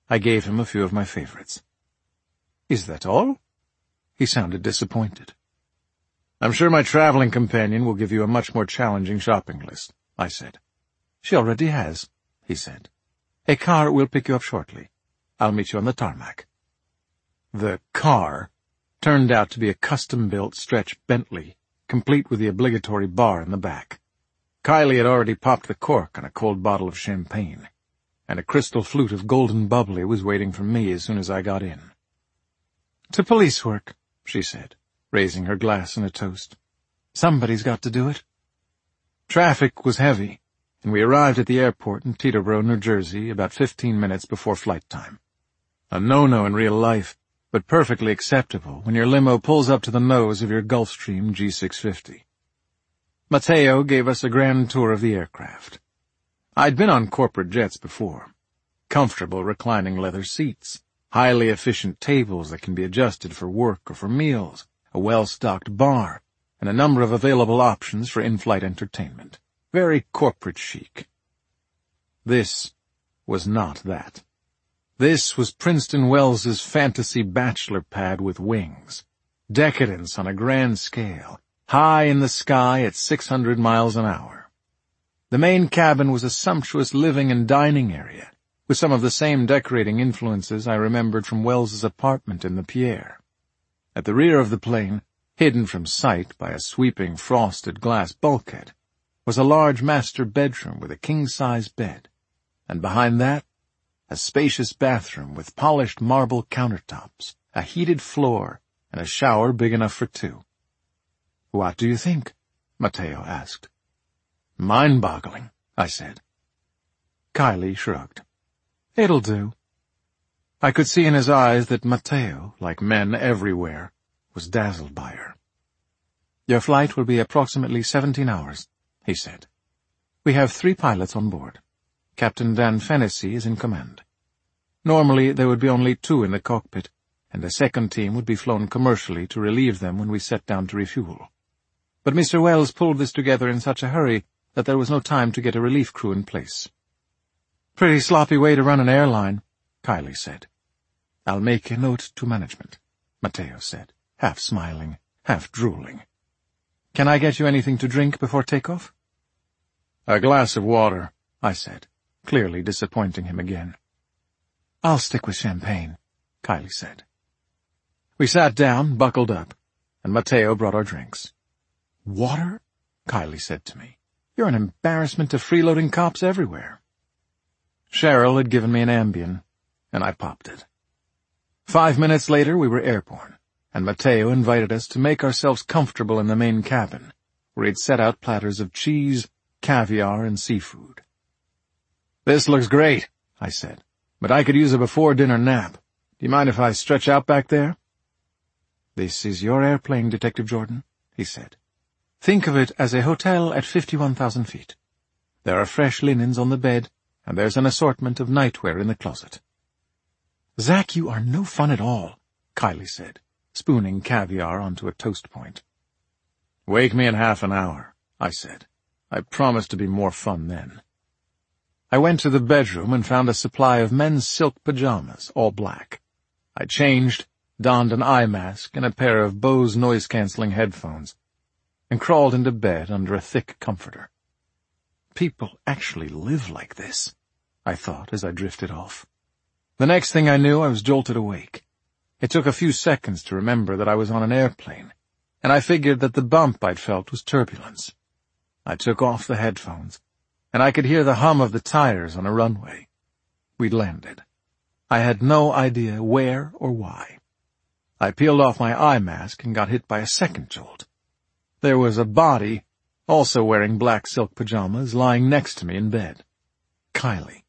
I gave him a few of my favorites. "Is that all?" He sounded disappointed. "I'm sure my traveling companion will give you a much more challenging shopping list," I said. "She already has," he said. "A car will pick you up shortly. I'll meet you on the tarmac." The car turned out to be a custom-built stretch Bentley, complete with the obligatory bar in the back. Kylie had already popped the cork on a cold bottle of champagne, and a crystal flute of golden bubbly was waiting for me as soon as I got in. "To police work," she said, raising her glass in a toast. "Somebody's got to do it." Traffic was heavy, and we arrived at the airport in Teterboro, New Jersey, about 15 minutes before flight time. A no-no in real life, but perfectly acceptable when your limo pulls up to the nose of your Gulfstream G650. Matteo gave us a grand tour of the aircraft. I'd been on corporate jets before. Comfortable reclining leather seats, highly efficient tables that can be adjusted for work or for meals, a well-stocked bar, and a number of available options for in-flight entertainment. Very corporate chic. This was not that. This was Princeton Wells's fantasy bachelor pad with wings. Decadence on a grand scale, high in the sky at 600 miles an hour. The main cabin was a sumptuous living and dining area, with some of the same decorating influences I remembered from Wells's apartment in the Pierre. At the rear of the plane, hidden from sight by a sweeping frosted glass bulkhead, was a large master bedroom with a king-size bed, and behind that, a spacious bathroom with polished marble countertops, a heated floor, and a shower big enough for two. "What do you think?" Matteo asked. "Mind-boggling," I said. Kylie shrugged. "It'll do." I could see in his eyes that Matteo, like men everywhere, was dazzled by her. "Your flight will be approximately 17 hours, he said. "We have 3 pilots on board. Captain Dan Fennessy is in command. Normally there would be only 2 in the cockpit, and a second team would be flown commercially to relieve them when we set down to refuel. But Mr. Wells pulled this together in such a hurry that there was no time to get a relief crew in place." "Pretty sloppy way to run an airline," Kylie said. "I'll make a note to management," Matteo said, half smiling, half drooling. "Can I get you anything to drink before takeoff?" "A glass of water," I said, clearly disappointing him again. "I'll stick with champagne," Kylie said. We sat down, buckled up, and Matteo brought our drinks. "Water?" Kylie said to me. "You're an embarrassment to freeloading cops everywhere." Cheryl had given me an Ambien, and I popped it. 5 minutes later we were airborne, and Matteo invited us to make ourselves comfortable in the main cabin, where he'd set out platters of cheese, caviar, and seafood. "This looks great," I said, "but I could use a before-dinner nap. Do you mind if I stretch out back there?" "This is your airplane, Detective Jordan," he said. "Think of it as a hotel at 51,000 feet. There are fresh linens on the bed, and there's an assortment of nightwear in the closet." "Zach, you are no fun at all," Kylie said, spooning caviar onto a toast point. "Wake me in half an hour," I said. I promised to be more fun then. I went to the bedroom and found a supply of men's silk pajamas, all black. I changed, donned an eye mask and a pair of Bose noise-canceling headphones, and crawled into bed under a thick comforter. People actually live like this, I thought as I drifted off. The next thing I knew, I was jolted awake. It took a few seconds to remember that I was on an airplane, and I figured that the bump I'd felt was turbulence. I took off the headphones, and I could hear the hum of the tires on a runway. We'd landed. I had no idea where or why. I peeled off my eye mask and got hit by a second jolt. There was a body, also wearing black silk pajamas, lying next to me in bed. Kylie.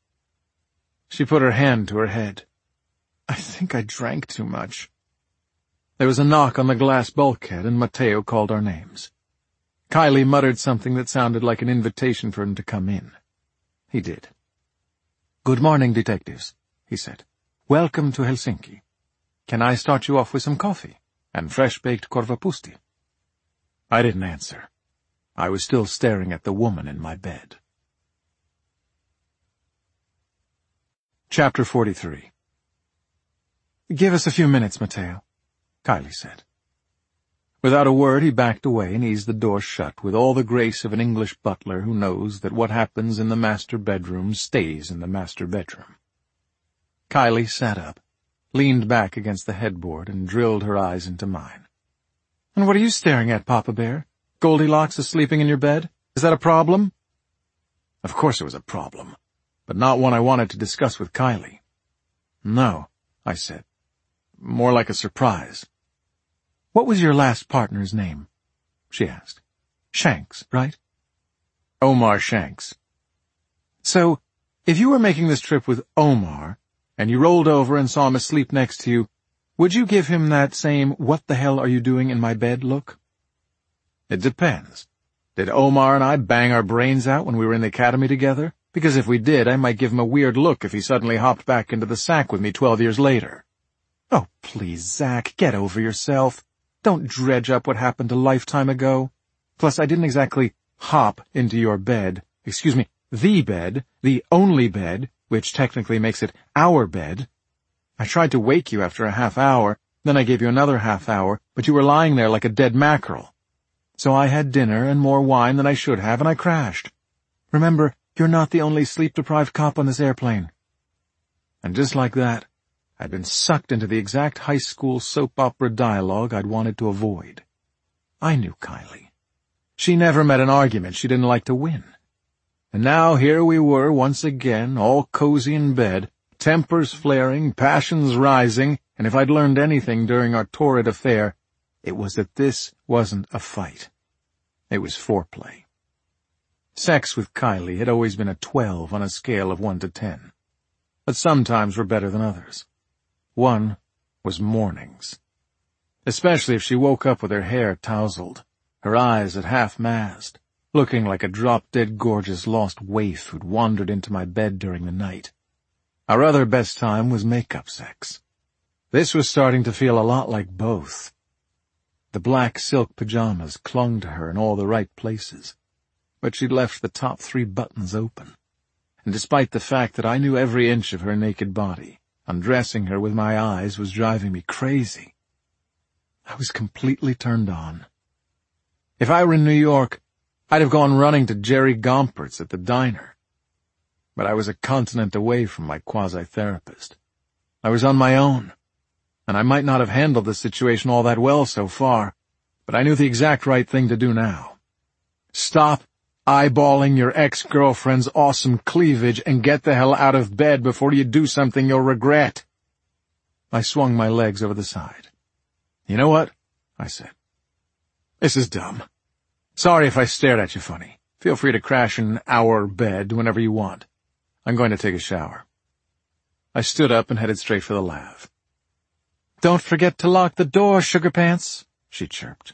She put her hand to her head. "I think I drank too much." There was a knock on the glass bulkhead, and Matteo called our names. Kylie muttered something that sounded like an invitation for him to come in. He did. "Good morning, detectives," he said. "Welcome to Helsinki. Can I start you off with some coffee and fresh-baked korvapusti?" I didn't answer. I was still staring at the woman in my bed. Chapter 43. Give us a few minutes, Mateo, Kylie said. Without a word, he backed away and eased the door shut with all the grace of an English butler who knows that what happens in the master bedroom stays in the master bedroom. Kylie sat up, leaned back against the headboard, and drilled her eyes into mine. "And what are you staring at, Papa Bear? Goldilocks is sleeping in your bed? Is that a problem?" Of course it was a problem, but not one I wanted to discuss with Kylie. "No," I said. "More like a surprise." "What was your last partner's name?" she asked. "Shanks, right?" "Omar Shanks." "So, if you were making this trip with Omar, and you rolled over and saw him asleep next to you, would you give him that same "what the hell are you doing in my bed" look?" "It depends. Did Omar and I bang our brains out when we were in the academy together? Because if we did, I might give him a weird look if he suddenly hopped back into the sack with me 12 years later." "Oh, please, Zach, get over yourself. Don't dredge up what happened a lifetime ago. Plus, I didn't exactly hop into your bed. Excuse me, the bed, the only bed, which technically makes it our bed. I tried to wake you after a half hour, then I gave you another half hour, but you were lying there like a dead mackerel. So I had dinner and more wine than I should have, and I crashed. Remember, you're not the only sleep-deprived cop on this airplane." And just like that, I'd been sucked into the exact high school soap opera dialogue I'd wanted to avoid. I knew Kylie. She never met an argument she didn't like to win. And now here we were once again, all cozy in bed, tempers flaring, passions rising, and if I'd learned anything during our torrid affair, it was that this wasn't a fight. It was foreplay. Sex with Kylie had always been a 12 on a scale of 1 to 10. But some times were better than others. One was mornings. Especially if she woke up with her hair tousled, her eyes at half-mast, looking like a drop-dead gorgeous lost waif who'd wandered into my bed during the night. Our other best time was make-up sex. This was starting to feel a lot like both. The black silk pajamas clung to her in all the right places, but she'd left the top 3 buttons open. And despite the fact that I knew every inch of her naked body, undressing her with my eyes was driving me crazy. I was completely turned on. If I were in New York, I'd have gone running to Jerry Gompert's at the diner. But I was a continent away from my quasi-therapist. I was on my own, and I might not have handled the situation all that well so far, but I knew the exact right thing to do now. Stop eyeballing your ex-girlfriend's awesome cleavage and get the hell out of bed before you do something you'll regret. I swung my legs over the side. "You know what?" I said. "This is dumb. Sorry if I stared at you funny. Feel free to crash in our bed whenever you want. I'm going to take a shower." I stood up and headed straight for the lav. "Don't forget to lock the door, sugar pants," she chirped.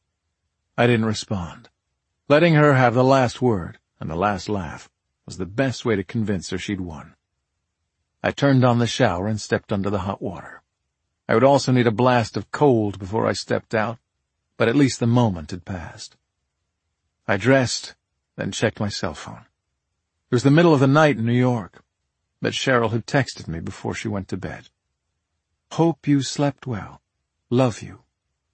I didn't respond. Letting her have the last word and the last laugh was the best way to convince her she'd won. I turned on the shower and stepped under the hot water. I would also need a blast of cold before I stepped out, but at least the moment had passed. I dressed, then checked my cell phone. It was the middle of the night in New York, but Cheryl had texted me before she went to bed. "Hope you slept well. Love you."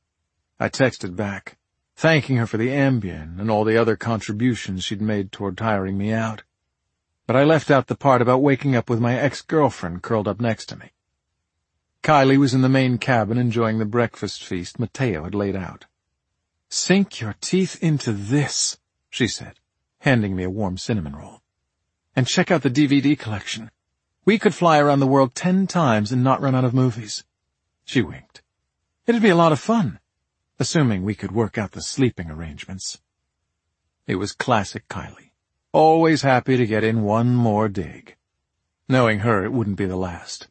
I texted back, thanking her for the Ambien and all the other contributions she'd made toward tiring me out. But I left out the part about waking up with my ex-girlfriend curled up next to me. Kylie was in the main cabin enjoying the breakfast feast Mateo had laid out. "Sink your teeth into this," she said, handing me a warm cinnamon roll. "And check out the DVD collection. We could fly around the world 10 times and not run out of movies." She winked. "It'd be a lot of fun, assuming we could work out the sleeping arrangements." It was classic Kylie, always happy to get in one more dig. Knowing her, it wouldn't be the last.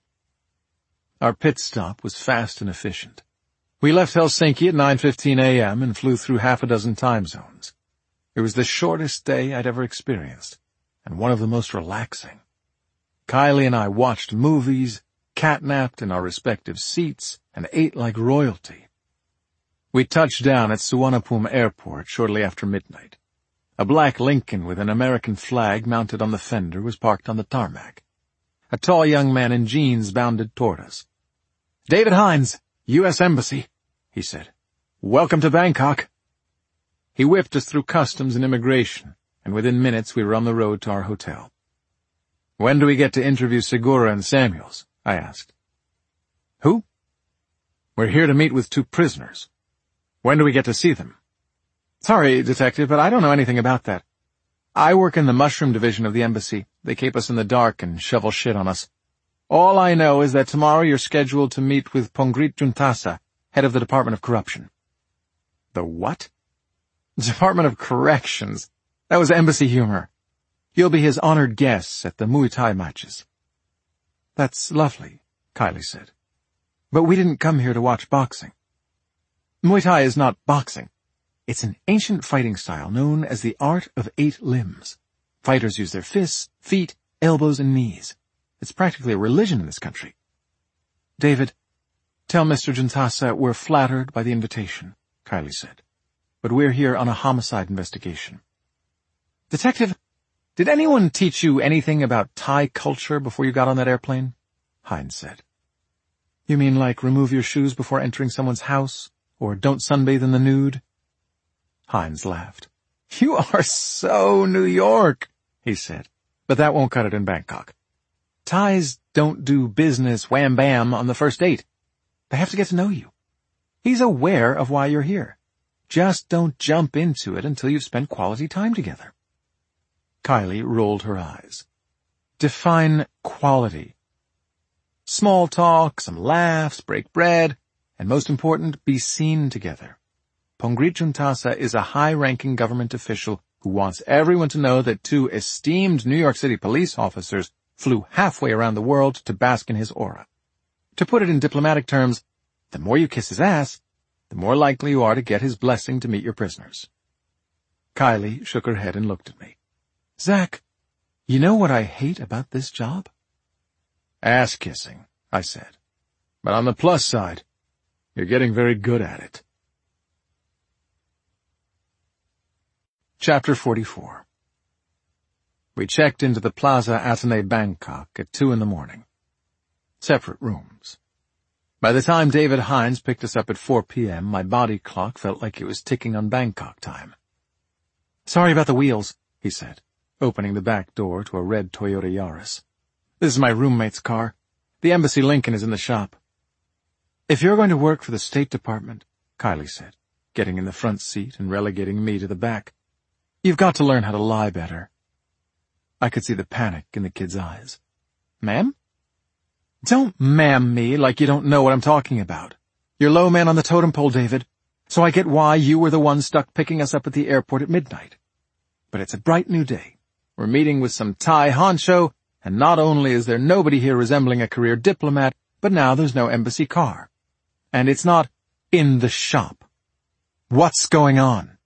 Our pit stop was fast and efficient. We left Helsinki at 9:15 a.m. and flew through half a dozen time zones. It was the shortest day I'd ever experienced, and one of the most relaxing. Kylie and I watched movies, catnapped in our respective seats, and ate like royalty. We touched down at Suvarnabhumi Airport shortly after midnight. A black Lincoln with an American flag mounted on the fender was parked on the tarmac. A tall young man in jeans bounded toward us. "David Hines, U.S. Embassy," he said. "Welcome to Bangkok." He whipped us through customs and immigration, and within minutes we were on the road to our hotel. "When do we get to interview Segura and Samuels?" I asked. "Who?" "We're here to meet with 2 prisoners. When do we get to see them?" "Sorry, Detective, but I don't know anything about that. I work in the mushroom division of the embassy. They keep us in the dark and shovel shit on us. All I know is that tomorrow you're scheduled to meet with Pongrit Juntasa, head of the Department of Corruption." "The what?" "Department of Corrections. That was embassy humor. You'll be his honored guests at the Muay Thai matches." "That's lovely," Kylie said. "But we didn't come here to watch boxing." "Muay Thai is not boxing. It's an ancient fighting style known as the art of 8 limbs. Fighters use their fists, feet, elbows, and knees. It's practically a religion in this country." "David, tell Mr. Juntasa we're flattered by the invitation," Kylie said. "But we're here on a homicide investigation." "Detective, did anyone teach you anything about Thai culture before you got on that airplane?" Hines said. "You mean like remove your shoes before entering someone's house, or don't sunbathe in the nude?" Hines laughed. "You are so New York," he said. "But that won't cut it in Bangkok. Thais don't do business wham-bam on the first date. They have to get to know you. He's aware of why you're here. Just don't jump into it until you've spent quality time together." Kylie rolled her eyes. "Define quality." "Small talk, some laughs, break bread, and most important, be seen together. Pongrit Juntasa is a high-ranking government official who wants everyone to know that 2 esteemed New York City police officers flew halfway around the world to bask in his aura. To put it in diplomatic terms, the more you kiss his ass, the more likely you are to get his blessing to meet your prisoners." Kylie shook her head and looked at me. "Zach, you know what I hate about this job?" "Ass-kissing," I said. "But on the plus side, you're getting very good at it." Chapter 44. We checked into the Plaza Athénée Bangkok at 2 a.m. Separate rooms. By the time David Hines picked us up at 4 p.m., my body clock felt like it was ticking on Bangkok time. "Sorry about the wheels," he said, opening the back door to a red Toyota Yaris. "This is my roommate's car. The Embassy Lincoln is in the shop." "If you're going to work for the State Department," Kylie said, getting in the front seat and relegating me to the back, "you've got to learn how to lie better." I could see the panic in the kid's eyes. "Ma'am?" "Don't ma'am me like you don't know what I'm talking about. You're low man on the totem pole, David, so I get why you were the one stuck picking us up at the airport at midnight. But it's a bright new day. We're meeting with some Thai honcho, and not only is there nobody here resembling a career diplomat, but now there's no embassy car. And it's not in the shop. What's going on?"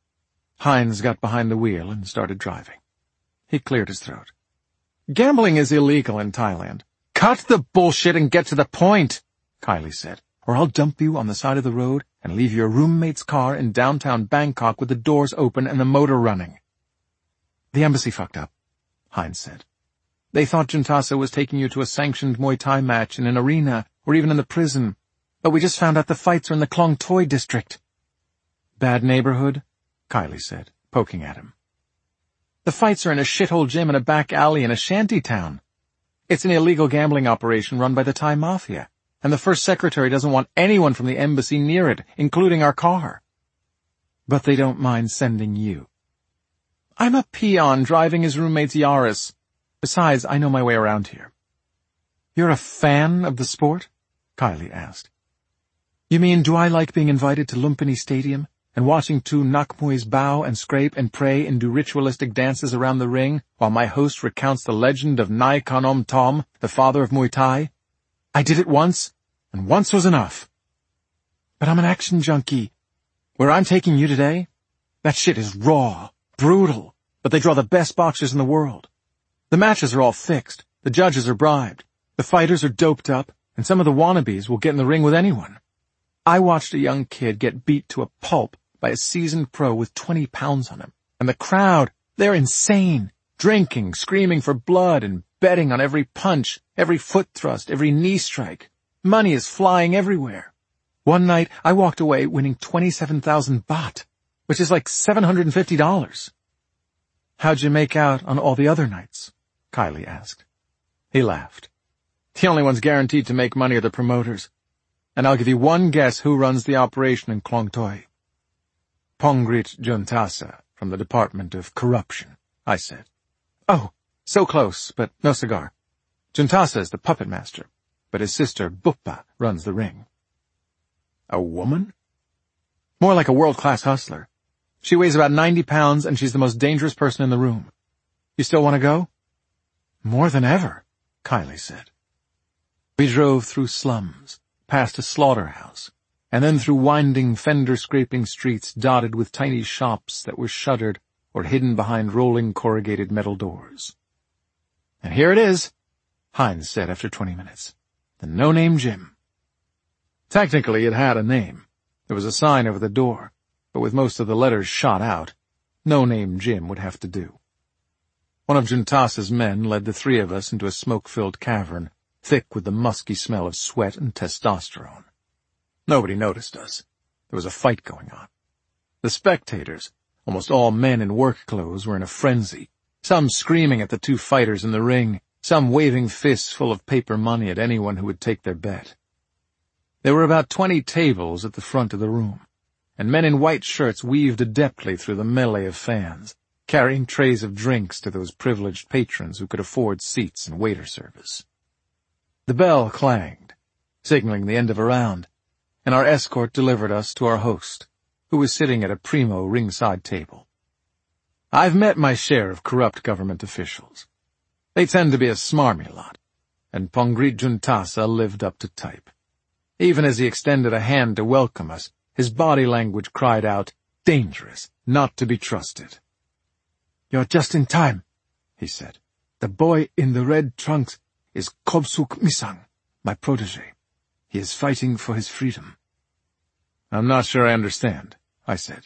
Hines got behind the wheel and started driving. He cleared his throat. "Gambling is illegal in Thailand." "Cut the bullshit and get to the point," Kylie said, "or I'll dump you on the side of the road and leave your roommate's car in downtown Bangkok with the doors open and the motor running." "The embassy fucked up," Hines said. "They thought Juntasa was taking you to a sanctioned Muay Thai match in an arena or even in the prison, but we just found out the fights are in the Klong Toi district." "Bad neighborhood?" Kylie said, poking at him. "The fights are in a shithole gym in a back alley in a shanty town. It's an illegal gambling operation run by the Thai mafia, and the first secretary doesn't want anyone from the embassy near it, including our car." "But they don't mind sending you." "I'm a peon driving his roommate's Yaris. Besides, I know my way around here." "You're a fan of the sport?" Kylie asked. "You mean, do I like being invited to Lumpini Stadium and watching 2 Nakmuis bow and scrape and pray and do ritualistic dances around the ring while my host recounts the legend of Nai Konom Tom, the father of Muay Thai? I did it once, and once was enough. But I'm an action junkie. Where I'm taking you today, that shit is raw, brutal, but they draw the best boxers in the world. The matches are all fixed, the judges are bribed, the fighters are doped up, and some of the wannabes will get in the ring with anyone. I watched a young kid get beat to a pulp by a seasoned pro with 20 pounds on him. And the crowd, they're insane, drinking, screaming for blood, and betting on every punch, every foot thrust, every knee strike. Money is flying everywhere. One night, I walked away winning 27,000 baht, which is like $750. How'd you make out on all the other nights? Kylie asked. He laughed. The only ones guaranteed to make money are the promoters. And I'll give you one guess who runs the operation in Klong Toi. Pongrit Juntasa, from the Department of Corruption, I said. Oh, so close, but no cigar. Juntasa is the puppet master, but his sister Buppa runs the ring. A woman? More like a world-class hustler. She weighs about 90 pounds, and she's the most dangerous person in the room. You still want to go? More than ever, Kylie said. We drove through slums, past a slaughterhouse, and then through winding, fender-scraping streets dotted with tiny shops that were shuttered or hidden behind rolling corrugated metal doors. And here it is, Hines said after 20 minutes. The No-Name Gym. Technically, it had a name. There was a sign over the door, but with most of the letters shot out, No-Name Gym would have to do. One of Juntasa's men led the three of us into a smoke-filled cavern, thick with the musky smell of sweat and testosterone. Nobody noticed us. There was a fight going on. The spectators, almost all men in work clothes, were in a frenzy, some screaming at the two fighters in the ring, some waving fists full of paper money at anyone who would take their bet. There were about 20 tables at the front of the room, and men in white shirts weaved adeptly through the melee of fans, carrying trays of drinks to those privileged patrons who could afford seats and waiter service. The bell clanged, signaling the end of a round, and our escort delivered us to our host, who was sitting at a primo ringside table. I've met my share of corrupt government officials. They tend to be a smarmy lot, and Pongrit Juntasa lived up to type. Even as he extended a hand to welcome us, his body language cried out, dangerous, not to be trusted. You're just in time, he said. The boy in the red trunks is Kobsuk Misang, my protege. He is fighting for his freedom. I'm not sure I understand, I said.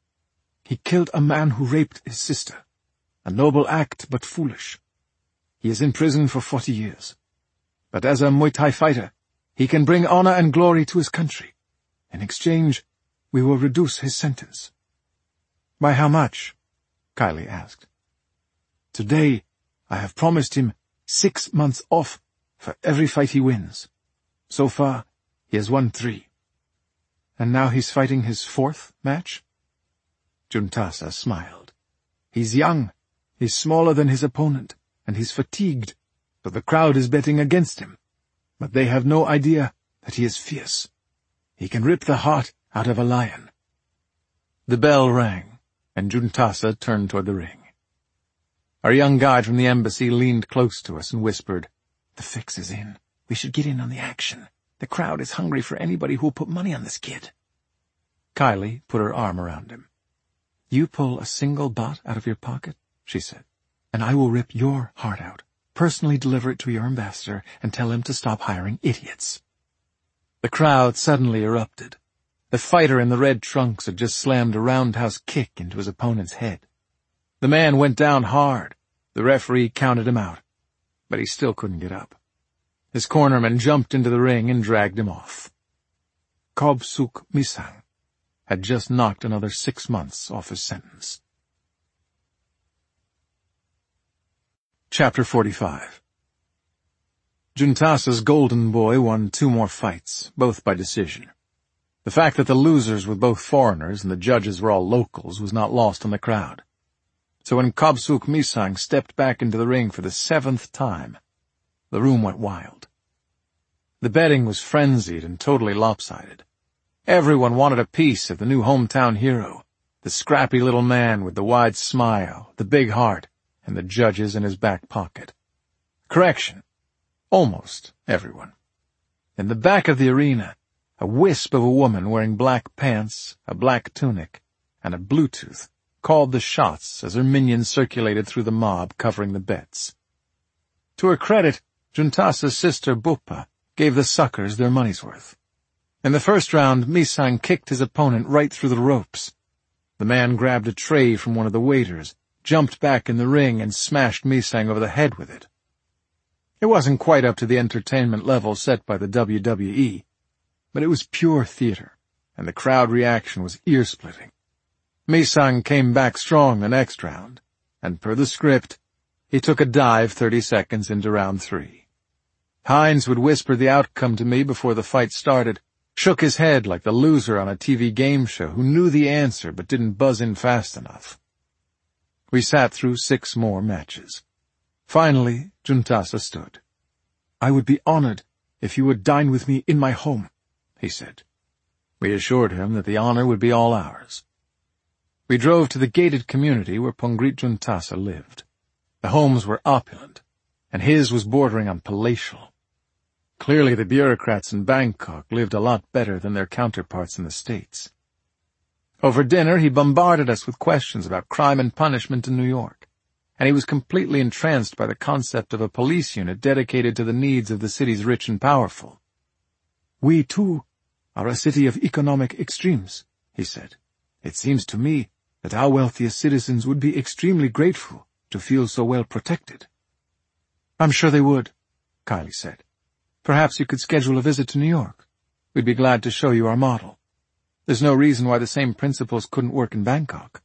He killed a man who raped his sister. A noble act, but foolish. He is in prison for 40 years. But as a Muay Thai fighter, he can bring honor and glory to his country. In exchange, we will reduce his sentence. By how much? Kylie asked. Today, I have promised him 6 months off for every fight he wins. So far, he has won 3. And now he's fighting his 4th match? Juntasa smiled. He's young, he's smaller than his opponent, and he's fatigued, so the crowd is betting against him. But they have no idea that he is fierce. He can rip the heart out of a lion. The bell rang, and Juntasa turned toward the ring. Our young guide from the embassy leaned close to us and whispered, The fix is in. We should get in on the action. The crowd is hungry for anybody who'll put money on this kid. Kylie put her arm around him. You pull a single baht out of your pocket, she said, and I will rip your heart out, personally deliver it to your ambassador, and tell him to stop hiring idiots. The crowd suddenly erupted. The fighter in the red trunks had just slammed a roundhouse kick into his opponent's head. The man went down hard. The referee counted him out, but he still couldn't get up. His cornerman jumped into the ring and dragged him off. Kobsuk Misang had just knocked another 6 months off his sentence. Chapter 45. Juntasa's golden boy won 2 more fights, both by decision. The fact that the losers were both foreigners and the judges were all locals was not lost on the crowd. So when Kobsuk Misang stepped back into the ring for the 7th time, the room went wild. The betting was frenzied and totally lopsided. Everyone wanted a piece of the new hometown hero, the scrappy little man with the wide smile, the big heart, and the judges in his back pocket. Correction. Almost everyone. In the back of the arena, a wisp of a woman wearing black pants, a black tunic, and a Bluetooth called the shots as her minions circulated through the mob covering the bets. To her credit, Juntasa's sister Buppa gave the suckers their money's worth. In the first round, Misang kicked his opponent right through the ropes. The man grabbed a tray from one of the waiters, jumped back in the ring, and smashed Misang over the head with it. It wasn't quite up to the entertainment level set by the WWE, but it was pure theater, and the crowd reaction was ear-splitting. Mi-sung came back strong the next round, and per the script, he took a dive 30 seconds into round 3. Hines would whisper the outcome to me before the fight started, shook his head like the loser on a TV game show who knew the answer but didn't buzz in fast enough. We sat through 6 more matches. Finally, Juntasa stood. "I would be honored if you would dine with me in my home," he said. We assured him that the honor would be all ours. We drove to the gated community where Pongrit Juntasa lived. The homes were opulent, and his was bordering on palatial. Clearly the bureaucrats in Bangkok lived a lot better than their counterparts in the States. Over dinner he bombarded us with questions about crime and punishment in New York, and he was completely entranced by the concept of a police unit dedicated to the needs of the city's rich and powerful. "We, too, are a city of economic extremes," he said. "It seems to me that our wealthiest citizens would be extremely grateful to feel so well protected." "I'm sure they would," Kylie said. "Perhaps you could schedule a visit to New York. We'd be glad to show you our model. There's no reason why the same principles couldn't work in Bangkok."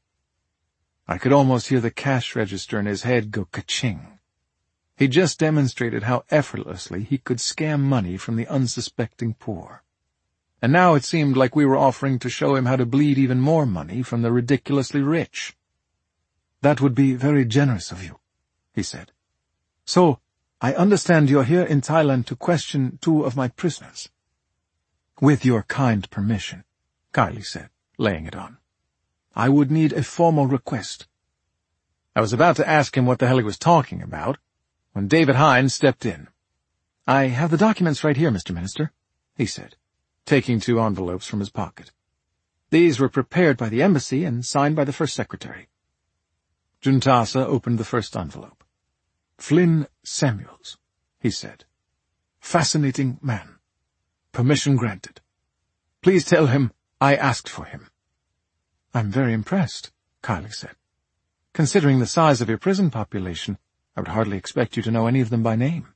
I could almost hear the cash register in his head go ka-ching. He just demonstrated how effortlessly he could scam money from the unsuspecting poor. And now it seemed like we were offering to show him how to bleed even more money from the ridiculously rich. "That would be very generous of you," he said. "So, I understand you're here in Thailand to question 2 of my prisoners." "With your kind permission," Kylie said, laying it on. "I would need a formal request." I was about to ask him what the hell he was talking about, when David Hines stepped in. "I have the documents right here, Mr. Minister," he said, taking 2 envelopes from his pocket. "These were prepared by the embassy and signed by the first secretary." Juntasa opened the first envelope. "Flynn Samuels," he said. "Fascinating man. Permission granted. Please tell him I asked for him." "I'm very impressed," Kylie said. "Considering the size of your prison population, I would hardly expect you to know any of them by name."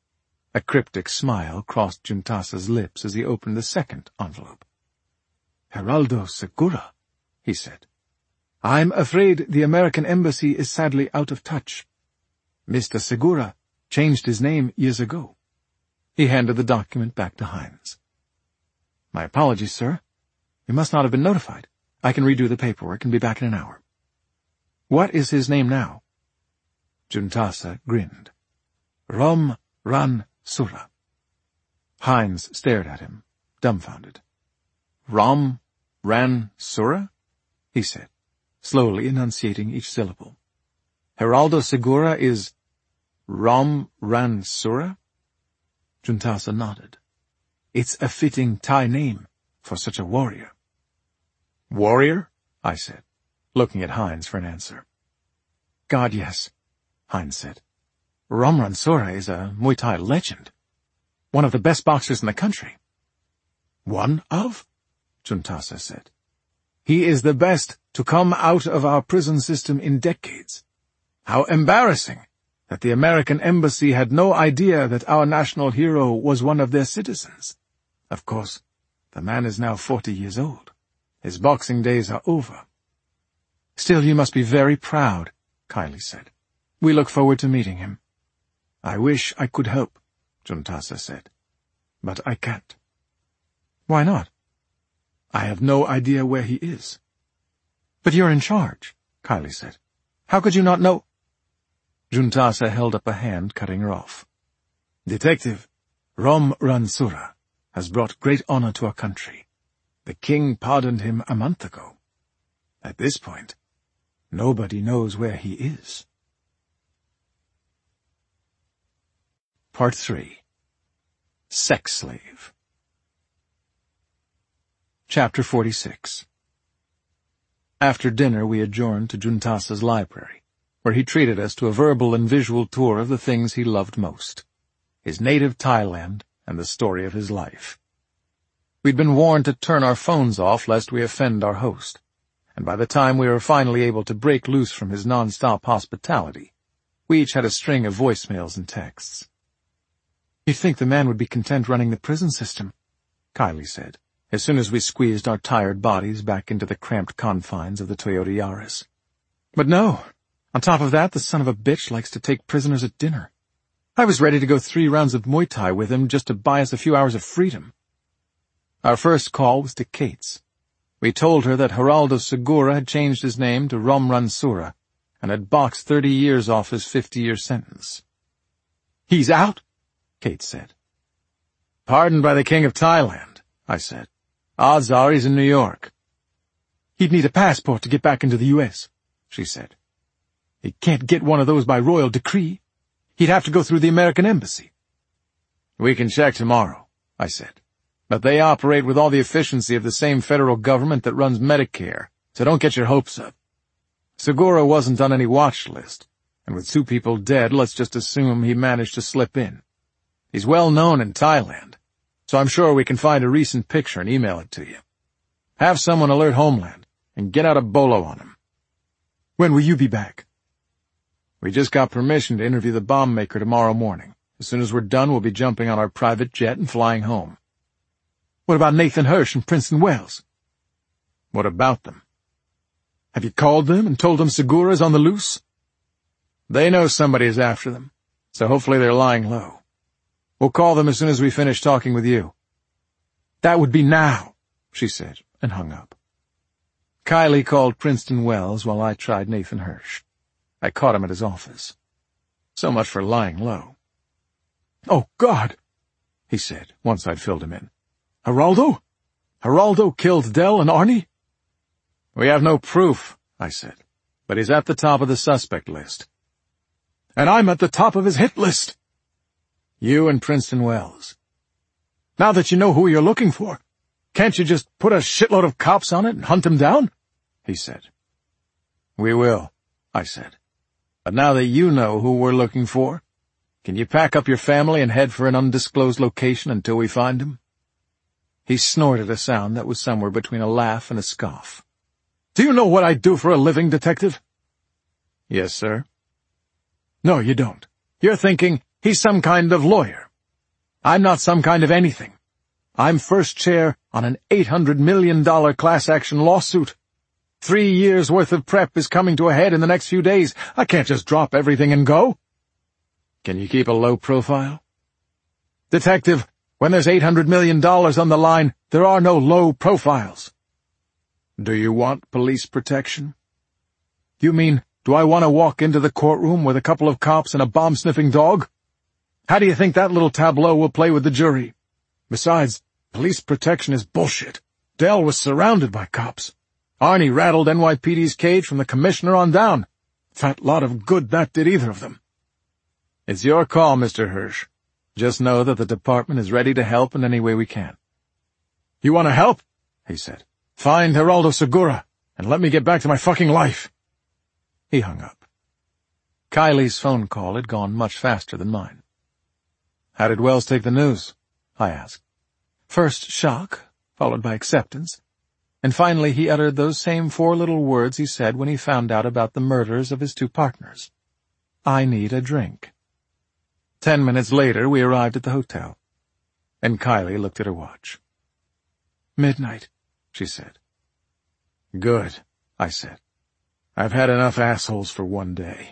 A cryptic smile crossed Juntasa's lips as he opened the second envelope. "Geraldo Segura," he said. "I'm afraid the American embassy is sadly out of touch. Mr. Segura changed his name years ago." He handed the document back to Hines. "My apologies, sir. You must not have been notified. I can redo the paperwork and be back in an hour." "What is his name now?" Juntasa grinned. "Rom Ran Sura." Hines stared at him, dumbfounded. "Rom Ran Sura?" he said, slowly enunciating each syllable. "Geraldo Segura is Rom Ran Sura?" Juntasa nodded. "It's a fitting Thai name for such a warrior." "Warrior?" I said, looking at Hines for an answer. "God, yes," Hines said. "Rom Ran Sura is a Muay Thai legend. One of the best boxers in the country." "One of?" Juntasa said. "He is the best to come out of our prison system in decades. How embarrassing that the American embassy had no idea that our national hero was one of their citizens. Of course, the man is now 40 years old. His boxing days are over." "Still, you must be very proud," Kylie said. "We look forward to meeting him." "I wish I could help," Juntasa said. "But I can't." "Why not?" "I have no idea where he is." "But you're in charge," Kylie said. "How could you not know?" Juntasa held up a hand, cutting her off. "Detective, Rom Ran Sura has brought great honor to our country. The king pardoned him a month ago. At this point, nobody knows where he is." Part 3. Sex Slave. Chapter 46. After dinner we adjourned to Juntasa's library, where he treated us to a verbal and visual tour of the things he loved most, his native Thailand and the story of his life. We'd been warned to turn our phones off lest we offend our host, and by the time we were finally able to break loose from his non-stop hospitality, we each had a string of voicemails and texts. You'd think the man would be content running the prison system, Kylie said, as soon as we squeezed our tired bodies back into the cramped confines of the Toyota Yaris. But no. On top of that, the son of a bitch likes to take prisoners at dinner. I was ready to go 3 rounds of Muay Thai with him just to buy us a few hours of freedom. Our first call was to Kate's. We told her that Geraldo Segura had changed his name to Rom Ransura and had boxed 30 years off his 50-year sentence. "He's out?" Kate said. "Pardoned by the King of Thailand," I said. "Odds are he's in New York." "He'd need a passport to get back into the U.S., she said. "He can't get one of those by royal decree. He'd have to go through the American embassy." "We can check tomorrow," I said. "But they operate with all the efficiency of the same federal government that runs Medicare, so don't get your hopes up. Segura wasn't on any watch list, and with 2 people dead, let's just assume he managed to slip in. He's well known in Thailand, so I'm sure we can find a recent picture and email it to you. Have someone alert Homeland, and get out a bolo on him." "When will you be back?" "We just got permission to interview the bomb maker tomorrow morning. As soon as we're done, we'll be jumping on our private jet and flying home." "What about Nathan Hirsch and Princeton Wells?" "What about them?" "Have you called them and told them Segura's on the loose?" "They know somebody is after them, so hopefully they're lying low. We'll call them as soon as we finish talking with you." "That would be now," she said, and hung up. Kylie called Princeton Wells while I tried Nathan Hirsch. I caught him at his office. So much for lying low. "Oh, God," he said, once I'd filled him in. "Geraldo? Geraldo killed Dell and Arnie?" "We have no proof," I said, "but he's at the top of the suspect list." "And I'm at the top of his hit list." "You and Princeton Wells." "Now that you know who you're looking for, can't you just put a shitload of cops on it and hunt him down?" he said. "We will," I said. "But now that you know who we're looking for, can you pack up your family and head for an undisclosed location until we find him?" He snorted a sound that was somewhere between a laugh and a scoff. "Do you know what I do for a living, detective?" "Yes, sir." "No, you don't. You're thinking he's some kind of lawyer. I'm not some kind of anything. I'm first chair on an $800 million class-action lawsuit. 3 years' worth of prep is coming to a head in the next few days. I can't just drop everything and go." "Can you keep a low profile?" "Detective, when there's $800 million on the line, there are no low profiles." "Do you want police protection?" "You mean, do I want to walk into the courtroom with a couple of cops and a bomb-sniffing dog? How do you think that little tableau will play with the jury? Besides, police protection is bullshit. Dell was surrounded by cops. Arnie rattled NYPD's cage from the commissioner on down. Fat lot of good that did either of them." "It's your call, Mr. Hirsch. Just know that the department is ready to help in any way we can." "You want to help?" he said. "Find Geraldo Segura, and let me get back to my fucking life." He hung up. Kylie's phone call had gone much faster than mine. "How did Wells take the news?" I asked. First shock, followed by acceptance, and finally he uttered those same 4 little words he said when he found out about the murders of his 2 partners. "I need a drink." 10 minutes later we arrived at the hotel, and Kylie looked at her watch. "Midnight," she said. "Good," I said. "I've had enough assholes for one day."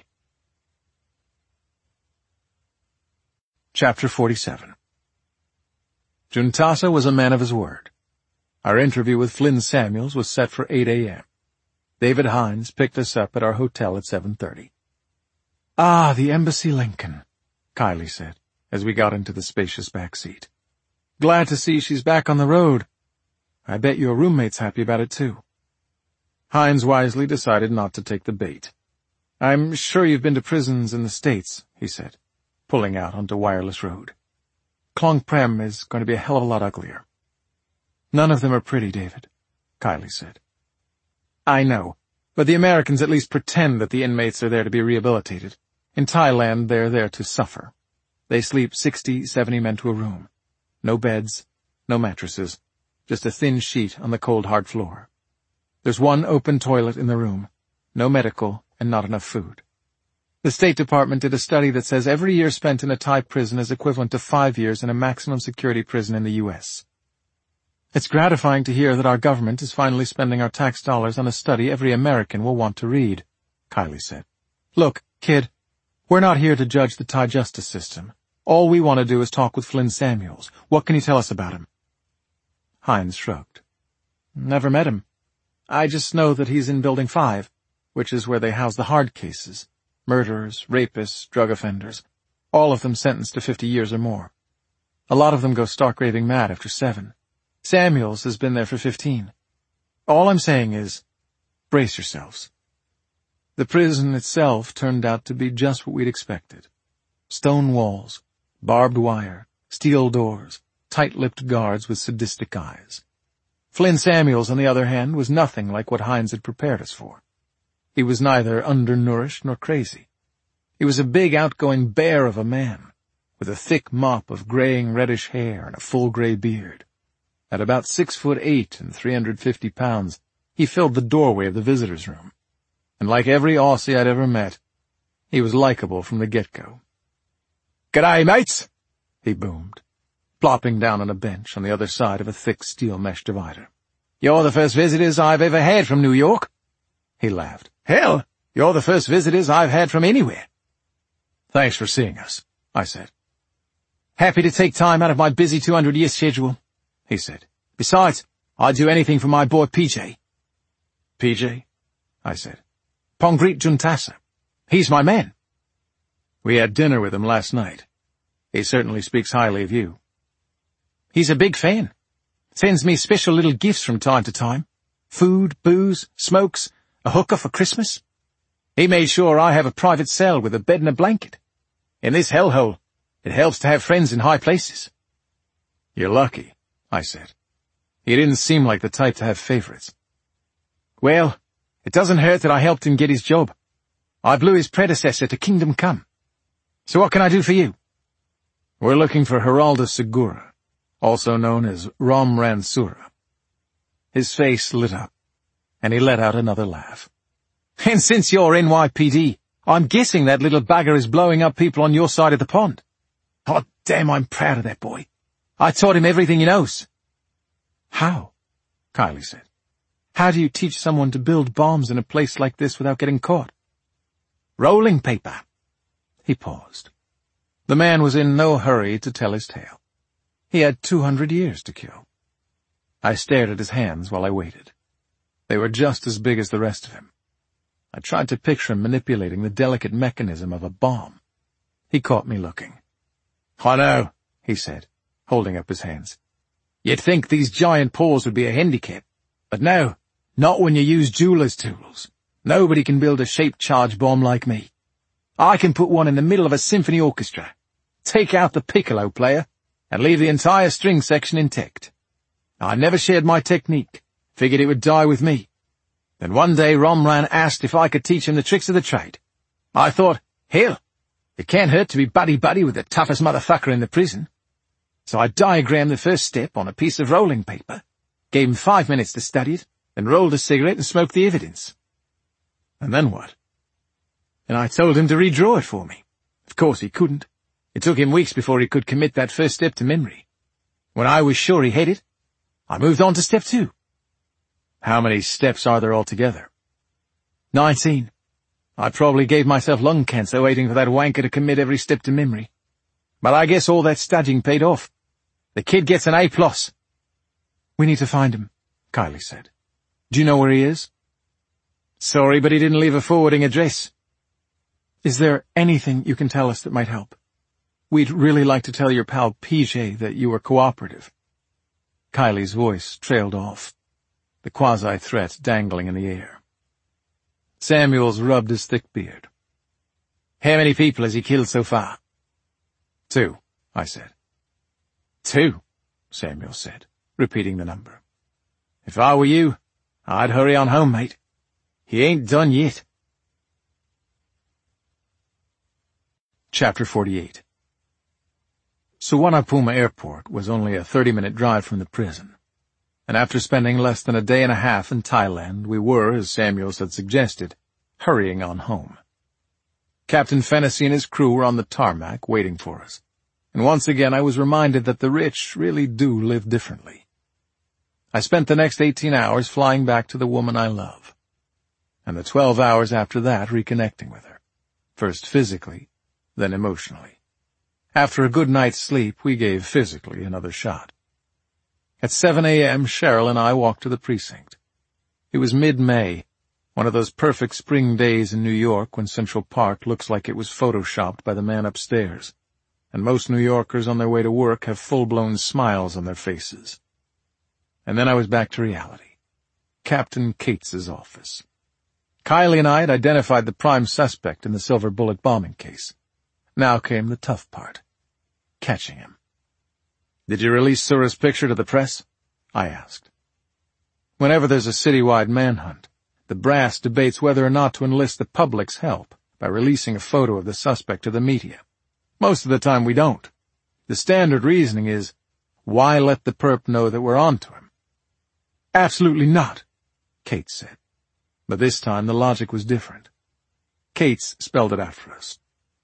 Chapter 47. Juntasa was a man of his word. Our interview with Flynn Samuels was set for 8 a.m. David Hines picked us up at our hotel at 7:30. "Ah, the Embassy Lincoln," Kylie said, as we got into the spacious back seat. "Glad to see she's back on the road. I bet your roommate's happy about it, too." Hines wisely decided not to take the bait. "I'm sure you've been to prisons in the States," he said, pulling out onto Wireless Road. "Klong Prem is going to be a hell of a lot uglier." "None of them are pretty, David," Kylie said. "I know, but the Americans at least pretend that the inmates are there to be rehabilitated. In Thailand, they're there to suffer. They sleep 60, 70 men to a room. No beds, no mattresses, just a thin sheet on the cold, hard floor. There's one open toilet in the room, no medical, and not enough food. The State Department did a study that says every year spent in a Thai prison is equivalent to 5 years in a maximum security prison in the U.S. It's gratifying to hear that our government is finally spending our tax dollars on a study every American will want to read, Kylie said. Look, kid, we're not here to judge the Thai justice system. All we want to do is talk with Flynn Samuels. What can you tell us about him? Hines shrugged. Never met him. I just know that he's in Building 5, which is where they house the hard cases. Murderers, rapists, drug offenders. All of them sentenced to 50 years or more. A lot of them go stark raving mad after 7. Samuels has been there for 15. All I'm saying is, brace yourselves. The prison itself turned out to be just what we'd expected. Stone walls, barbed wire, steel doors, tight-lipped guards with sadistic eyes. Flynn Samuels, on the other hand, was nothing like what Hines had prepared us for. He was neither undernourished nor crazy. He was a big, outgoing bear of a man, with a thick mop of graying reddish hair and a full gray beard. At about 6'8" and 350 pounds, he filled the doorway of the visitors' room. And like every Aussie I'd ever met, he was likable from the get-go. "G'day, mates," he boomed, plopping down on a bench on the other side of a thick steel mesh divider. "You're the first visitors I've ever had from New York." He laughed. "Hell, you're the first visitors I've had from anywhere." "Thanks for seeing us," I said. "Happy to take time out of my busy 200-year schedule," he said. "Besides, I'd do anything for my boy PJ." "PJ?" I said. "Pongreet Juntasa. He's my man." "We had dinner with him last night. He certainly speaks highly of you." "He's a big fan. Sends me special little gifts from time to time. Food, booze, smokes, a hooker for Christmas. He made sure I have a private cell with a bed and a blanket. In this hellhole, it helps to have friends in high places." "You're lucky," I said. He didn't seem like the type to have favorites. "Well, it doesn't hurt that I helped him get his job. I blew his predecessor to Kingdom Come. So what can I do for you?" "We're looking for Geraldo Segura, also known as Ram Ransura." His face lit up, and he let out another laugh. "And since you're NYPD, I'm guessing that little bugger is blowing up people on your side of the pond. Oh, damn, I'm proud of that boy. I taught him everything he knows." "How?" Kylie said. "How do you teach someone to build bombs in a place like this without getting caught?" "Rolling paper." He paused. The man was in no hurry to tell his tale. He had 200 years to kill. I stared at his hands while I waited. They were just as big as the rest of him. I tried to picture him manipulating the delicate mechanism of a bomb. He caught me looking. "I know," he said, holding up his hands. "You'd think these giant paws would be a handicap. But no, not when you use jeweler's tools. Nobody can build a shaped charge bomb like me. I can put one in the middle of a symphony orchestra, take out the piccolo player, and leave the entire string section intact. I never shared my technique, figured it would die with me. Then one day Romran asked if I could teach him the tricks of the trade. I thought, hell, it can't hurt to be buddy-buddy with the toughest motherfucker in the prison. So I diagrammed the first step on a piece of rolling paper, gave him 5 minutes to study it, then rolled a cigarette and smoked the evidence." "And then what?" "And I told him to redraw it for me. Of course he couldn't. It took him weeks before he could commit that first step to memory. When I was sure he had it, I moved on to step 2. "How many steps are there altogether?" 19. I probably gave myself lung cancer waiting for that wanker to commit every step to memory. But I guess all that studying paid off. The kid gets an A+. "We need to find him," Kylie said. "Do you know where he is?" "Sorry, but he didn't leave a forwarding address." "Is there anything you can tell us that might help? We'd really like to tell your pal PJ that you were cooperative." Kylie's voice trailed off, the quasi-threat dangling in the air. Samuels rubbed his thick beard. "How many people has he killed so far?" 2, I said. 2, Samuels said, repeating the number. "If I were you, I'd hurry on home, mate. He ain't done yet." Chapter 48. Suvarnabhumi Airport was only a 30-minute drive from the prison, and after spending less than a day and a half in Thailand, we were, as Samuels had suggested, hurrying on home. Captain Fennessy and his crew were on the tarmac waiting for us, and once again I was reminded that the rich really do live differently. I spent the next 18 hours flying back to the woman I love, and the 12 hours after that reconnecting with her, first physically, then emotionally. After a good night's sleep, we gave physically another shot. At 7 a.m., Cheryl and I walked to the precinct. It was mid-May, one of those perfect spring days in New York when Central Park looks like it was photoshopped by the man upstairs, and most New Yorkers on their way to work have full-blown smiles on their faces. And then I was back to reality. Captain Cates's office. Kylie and I had identified the prime suspect in the Silver Bullet bombing case. Now came the tough part. Catching him. "Did you release Sura's picture to the press?" I asked. Whenever there's a citywide manhunt, the brass debates whether or not to enlist the public's help by releasing a photo of the suspect to the media. Most of the time we don't. The standard reasoning is, why let the perp know that we're onto him? "Absolutely not," Cates said. But this time the logic was different. Cates spelled it out for us.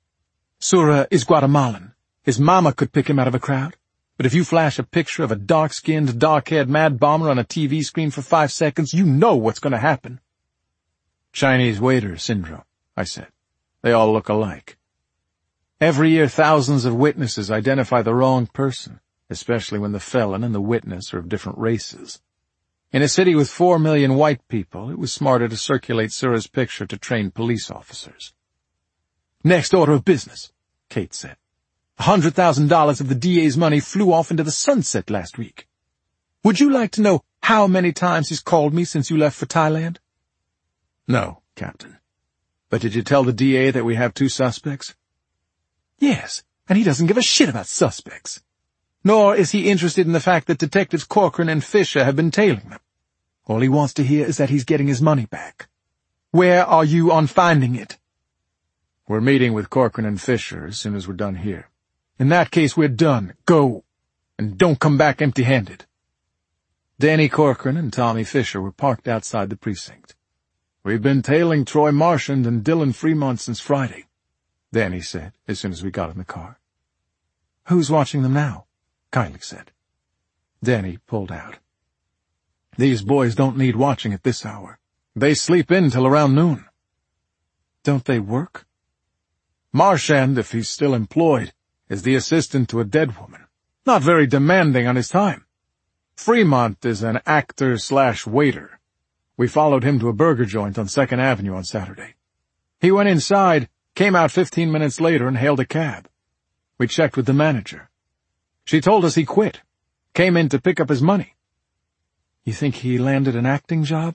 "Sura is Guatemalan. His mama could pick him out of a crowd. But if you flash a picture of a dark-skinned, dark-haired mad bomber on a TV screen for 5 seconds, you know what's going to happen." "Chinese waiter syndrome," I said. "They all look alike." Every year thousands of witnesses identify the wrong person, especially when the felon and the witness are of different races. In a city with 4 million white people, it was smarter to circulate Sura's picture to trained police officers. "Next order of business," Kate said. $100,000 of the DA's money flew off into the sunset last week. Would you like to know how many times he's called me since you left for Thailand?" "No, Captain. But did you tell the DA that we have 2 suspects?" "Yes, and he doesn't give a shit about suspects. Nor is he interested in the fact that Detectives Corcoran and Fisher have been tailing them. All he wants to hear is that he's getting his money back. Where are you on finding it?" "We're meeting with Corcoran and Fisher as soon as we're done here." "In that case, we're done. Go. And don't come back empty-handed." Danny Corcoran and Tommy Fisher were parked outside the precinct. "We've been tailing Troy Marchand and Dylan Fremont since Friday," Danny said as soon as we got in the car. "Who's watching them now?" Kylie said. Danny pulled out. "These boys don't need watching at this hour. They sleep in till around noon." "Don't they work?" "Marchand, if he's still employed, is the assistant to a dead woman. Not very demanding on his time. Fremont is an actor/waiter. We followed him to a burger joint on 2nd Avenue on Saturday. He went inside, came out 15 minutes later and hailed a cab. We checked with the manager. She told us he quit. Came in to pick up his money." "You think he landed an acting job?"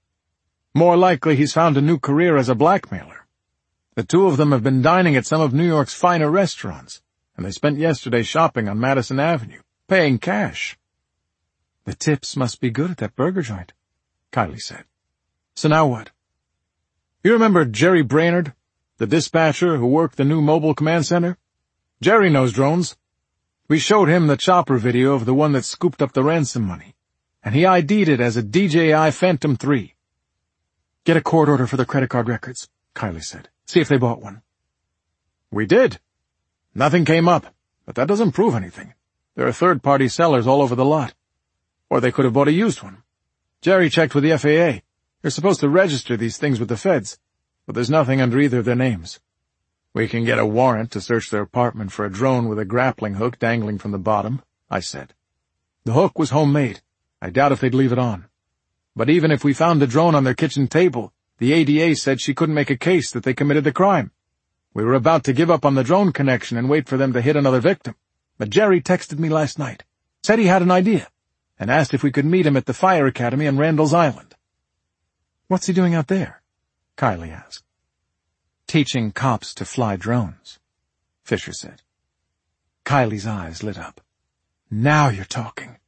"More likely he's found a new career as a blackmailer. The 2 of them have been dining at some of New York's finer restaurants, and they spent yesterday shopping on Madison Avenue, paying cash." "The tips must be good at that burger joint," Kylie said. "So now what?" "You remember Jerry Brainerd, the dispatcher who worked the new mobile command center? Jerry knows drones. We showed him the chopper video of the one that scooped up the ransom money, and he ID'd it as a DJI Phantom 3. "Get a court order for the credit card records," Kylie said. "See if they bought one." "We did. Nothing came up, but that doesn't prove anything. There are third-party sellers all over the lot. Or they could have bought a used one. Jerry checked with the FAA. You're supposed to register these things with the feds, but there's nothing under either of their names. We can get a warrant to search their apartment for a drone with a grappling hook dangling from the bottom," I said. "The hook was homemade. I doubt if they'd leave it on. But even if we found the drone on their kitchen table, the ADA said she couldn't make a case that they committed the crime. We were about to give up on the drone connection and wait for them to hit another victim. But Jerry texted me last night, said he had an idea, and asked if we could meet him at the fire academy on Randall's Island." "What's he doing out there?" Kylie asked. "Teaching cops to fly drones," Fisher said. Kylie's eyes lit up. "Now you're talking."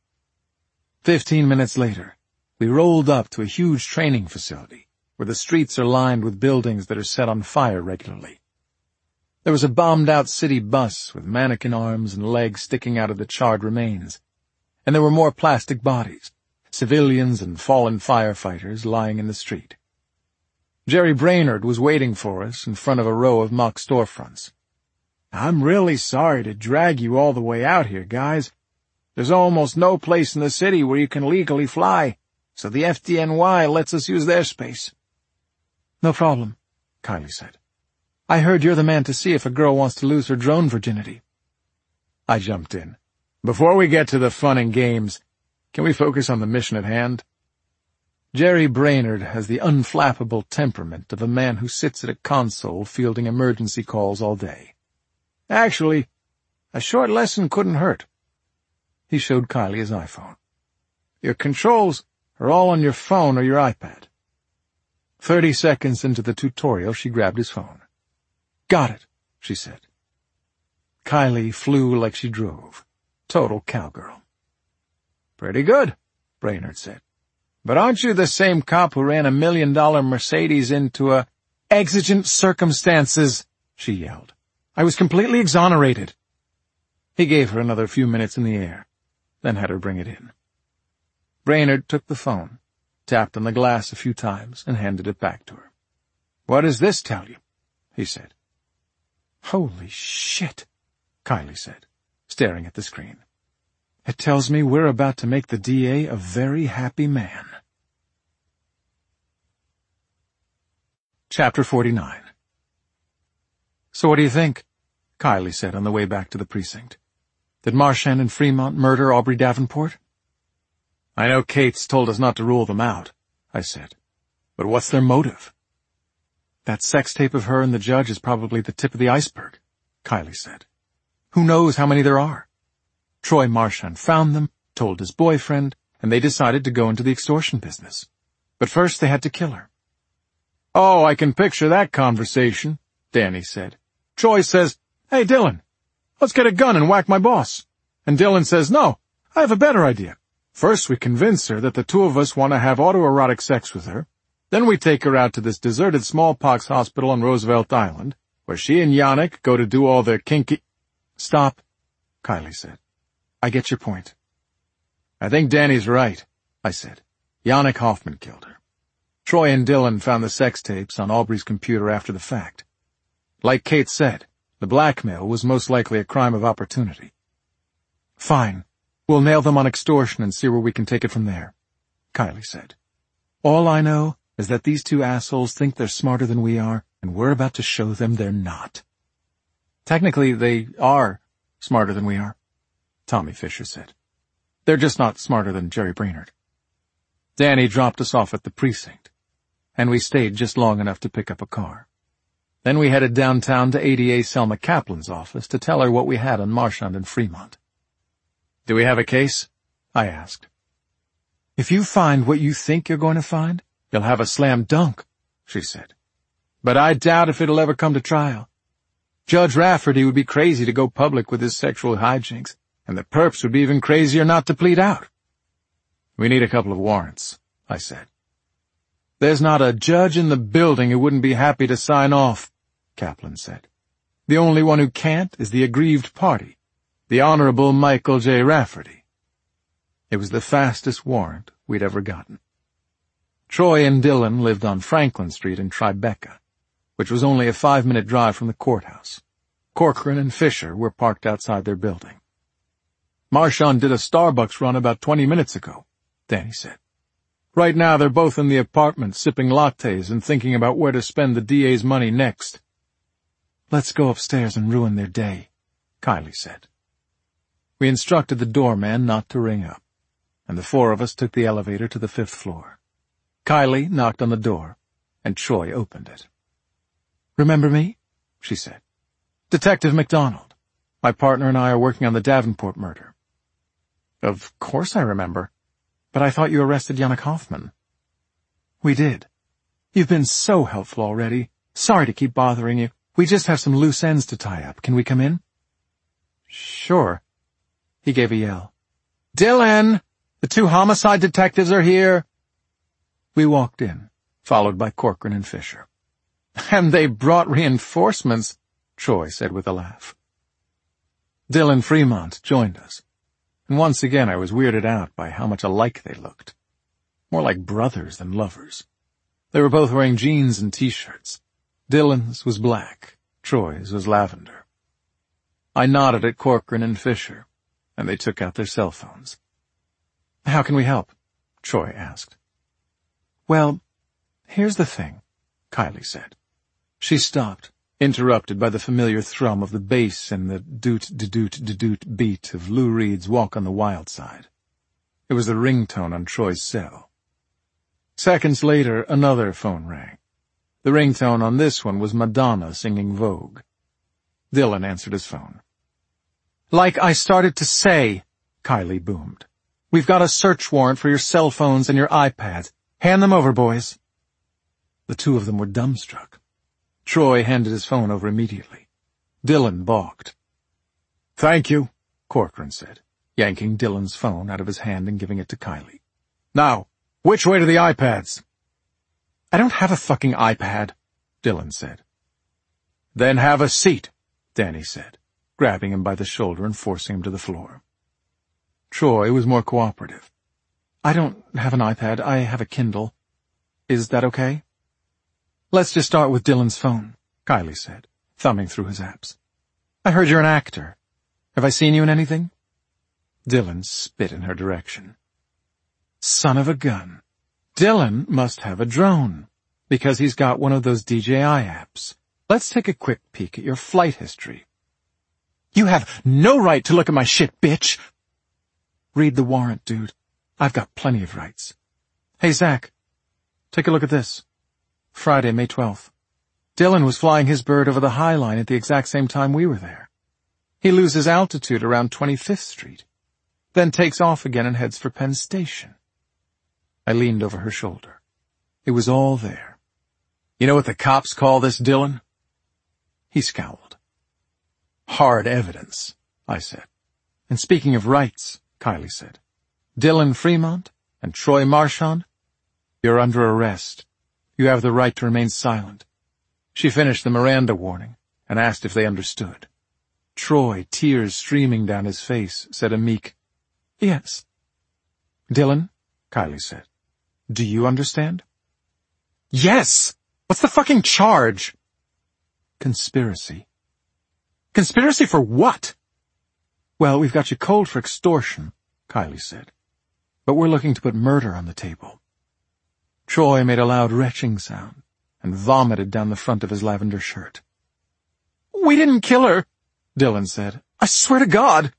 15 minutes later, we rolled up to a huge training facility where the streets are lined with buildings that are set on fire regularly. There was a bombed-out city bus with mannequin arms and legs sticking out of the charred remains, and there were more plastic bodies, civilians and fallen firefighters lying in the street. Jerry Brainerd was waiting for us in front of a row of mock storefronts. "I'm really sorry to drag you all the way out here, guys. There's almost no place in the city where you can legally fly, so the FDNY lets us use their space." "No problem," Kylie said. "I heard you're the man to see if a girl wants to lose her drone virginity." I jumped in. "Before we get to the fun and games, can we focus on the mission at hand?" Jerry Brainerd has the unflappable temperament of a man who sits at a console fielding emergency calls all day. "Actually, a short lesson couldn't hurt." He showed Kylie his iPhone. "Your controls are all on your phone or your iPad." 30 seconds into the tutorial, she grabbed his phone. "Got it," she said. Kylie flew like she drove. Total cowgirl. "Pretty good," Brainerd said. "But aren't you the same cop who ran $1 million Mercedes into a—" "Exigent circumstances," she yelled. "I was completely exonerated." He gave her another few minutes in the air, then had her bring it in. Brainerd took the phone, tapped on the glass a few times, and handed it back to her. "What does this tell you?" he said. "Holy shit," Kylie said, staring at the screen. "It tells me we're about to make the DA a very happy man." Chapter 49. "So what do you think?" Kylie said on the way back to the precinct. "Did Marchand and Fremont murder Aubrey Davenport?" "I know Kate's told us not to rule them out," I said. "But what's their motive?" "That sex tape of her and the judge is probably the tip of the iceberg," Kylie said. "Who knows how many there are? Troy Marchand found them, told his boyfriend, and they decided to go into the extortion business. But first they had to kill her." "Oh, I can picture that conversation," Danny said. "Troy says, 'Hey, Dylan, let's get a gun and whack my boss.' And Dylan says, 'No, I have a better idea. First we convince her that the two of us want to have autoerotic sex with her. Then we take her out to this deserted smallpox hospital on Roosevelt Island, where she and Yannick go to do all their kinky—" "Stop," Kylie said. "I get your point." "I think Danny's right," I said. "Yannick Hoffman killed her. Troy and Dylan found the sex tapes on Aubrey's computer after the fact. Like Kate said, the blackmail was most likely a crime of opportunity." "Fine. We'll nail them on extortion and see where we can take it from there," Kylie said. "All I know is that these two assholes think they're smarter than we are, and we're about to show them they're not." "Technically, they are smarter than we are," Tommy Fisher said. "They're just not smarter than Jerry Brainerd." Danny dropped us off at the precinct, and we stayed just long enough to pick up a car. Then we headed downtown to ADA Selma Kaplan's office to tell her what we had on Marchand and Fremont. "Do we have a case?" I asked. "If you find what you think you're going to find, you'll have a slam dunk," she said. "But I doubt if it'll ever come to trial. Judge Rafferty would be crazy to go public with his sexual hijinks, and the perps would be even crazier not to plead out." "We need a couple of warrants," I said. "There's not a judge in the building who wouldn't be happy to sign off," Kaplan said. "The only one who can't is the aggrieved party, the Honorable Michael J. Rafferty." It was the fastest warrant we'd ever gotten. Troy and Dylan lived on Franklin Street in Tribeca, which was only a 5-minute drive from the courthouse. Corcoran and Fisher were parked outside their building. "Marchand did a Starbucks run about 20 minutes ago," Danny said. "Right now they're both in the apartment sipping lattes and thinking about where to spend the DA's money next." "Let's go upstairs and ruin their day," Kylie said. We instructed the doorman not to ring up, and the four of us took the elevator to the 5th floor. Kylie knocked on the door, and Troy opened it. "Remember me?" she said. "Detective McDonald. My partner and I are working on the Davenport murder." "Of course I remember. But I thought you arrested Yannick Hoffman." "We did. You've been so helpful already. Sorry to keep bothering you. We just have some loose ends to tie up. Can we come in?" "Sure." He gave a yell. "Dylan! The 2 homicide detectives are here!" We walked in, followed by Corcoran and Fisher. "And they brought reinforcements," Troy said with a laugh. Dylan Fremont joined us, and once again I was weirded out by how much alike they looked. More like brothers than lovers. They were both wearing jeans and T-shirts. Dylan's was black. Troy's was lavender. I nodded at Corcoran and Fisher, and they took out their cell phones. "How can we help?" Troy asked. "Well, here's the thing," Kylie said. She stopped, interrupted by the familiar thrum of the bass and the doot-de-doot-de-doot beat of Lou Reed's Walk on the Wild Side. It was the ringtone on Troy's cell. Seconds later, another phone rang. The ringtone on this one was Madonna singing Vogue. Dylan answered his phone. "Like I started to say," Kylie boomed, "we've got a search warrant for your cell phones and your iPads. Hand them over, boys." The two of them were dumbstruck. Troy handed his phone over immediately. Dylan balked. "Thank you," Corcoran said, yanking Dylan's phone out of his hand and giving it to Kylie. "Now, which way to the iPads?" "I don't have a fucking iPad," Dylan said. "Then have a seat," Danny said, grabbing him by the shoulder and forcing him to the floor. Troy was more cooperative. "I don't have an iPad. I have a Kindle. Is that okay?" "Let's just start with Dylan's phone," Kylie said, thumbing through his apps. "I heard you're an actor. Have I seen you in anything?" Dylan spit in her direction. Son of a gun. Dylan must have a drone, because he's got one of those DJI apps. Let's take a quick peek at your flight history. "You have no right to look at my shit, bitch!" "Read the warrant, dude. I've got plenty of rights." "Hey, Zach, take a look at this. Friday, May 12th. Dylan was flying his bird over the High Line at the exact same time we were there. He loses altitude around 25th Street, then takes off again and heads for Penn Station." I leaned over her shoulder. It was all there. "You know what the cops call this, Dylan?" He scowled. "Hard evidence," I said. "And speaking of rights," Kylie said, "Dylan Fremont and Troy Marchand, you're under arrest. You have the right to remain silent." She finished the Miranda warning and asked if they understood. Troy, tears streaming down his face, said a meek, "Yes." "Dylan," Kylie said, "do you understand?" "Yes! What's the fucking charge?" "Conspiracy." "Conspiracy for what?" "Well, we've got you cold for extortion," Kylie said, "but we're looking to put murder on the table." Troy made a loud retching sound and vomited down the front of his lavender shirt. "We didn't kill her," Dylan said. "I swear to God."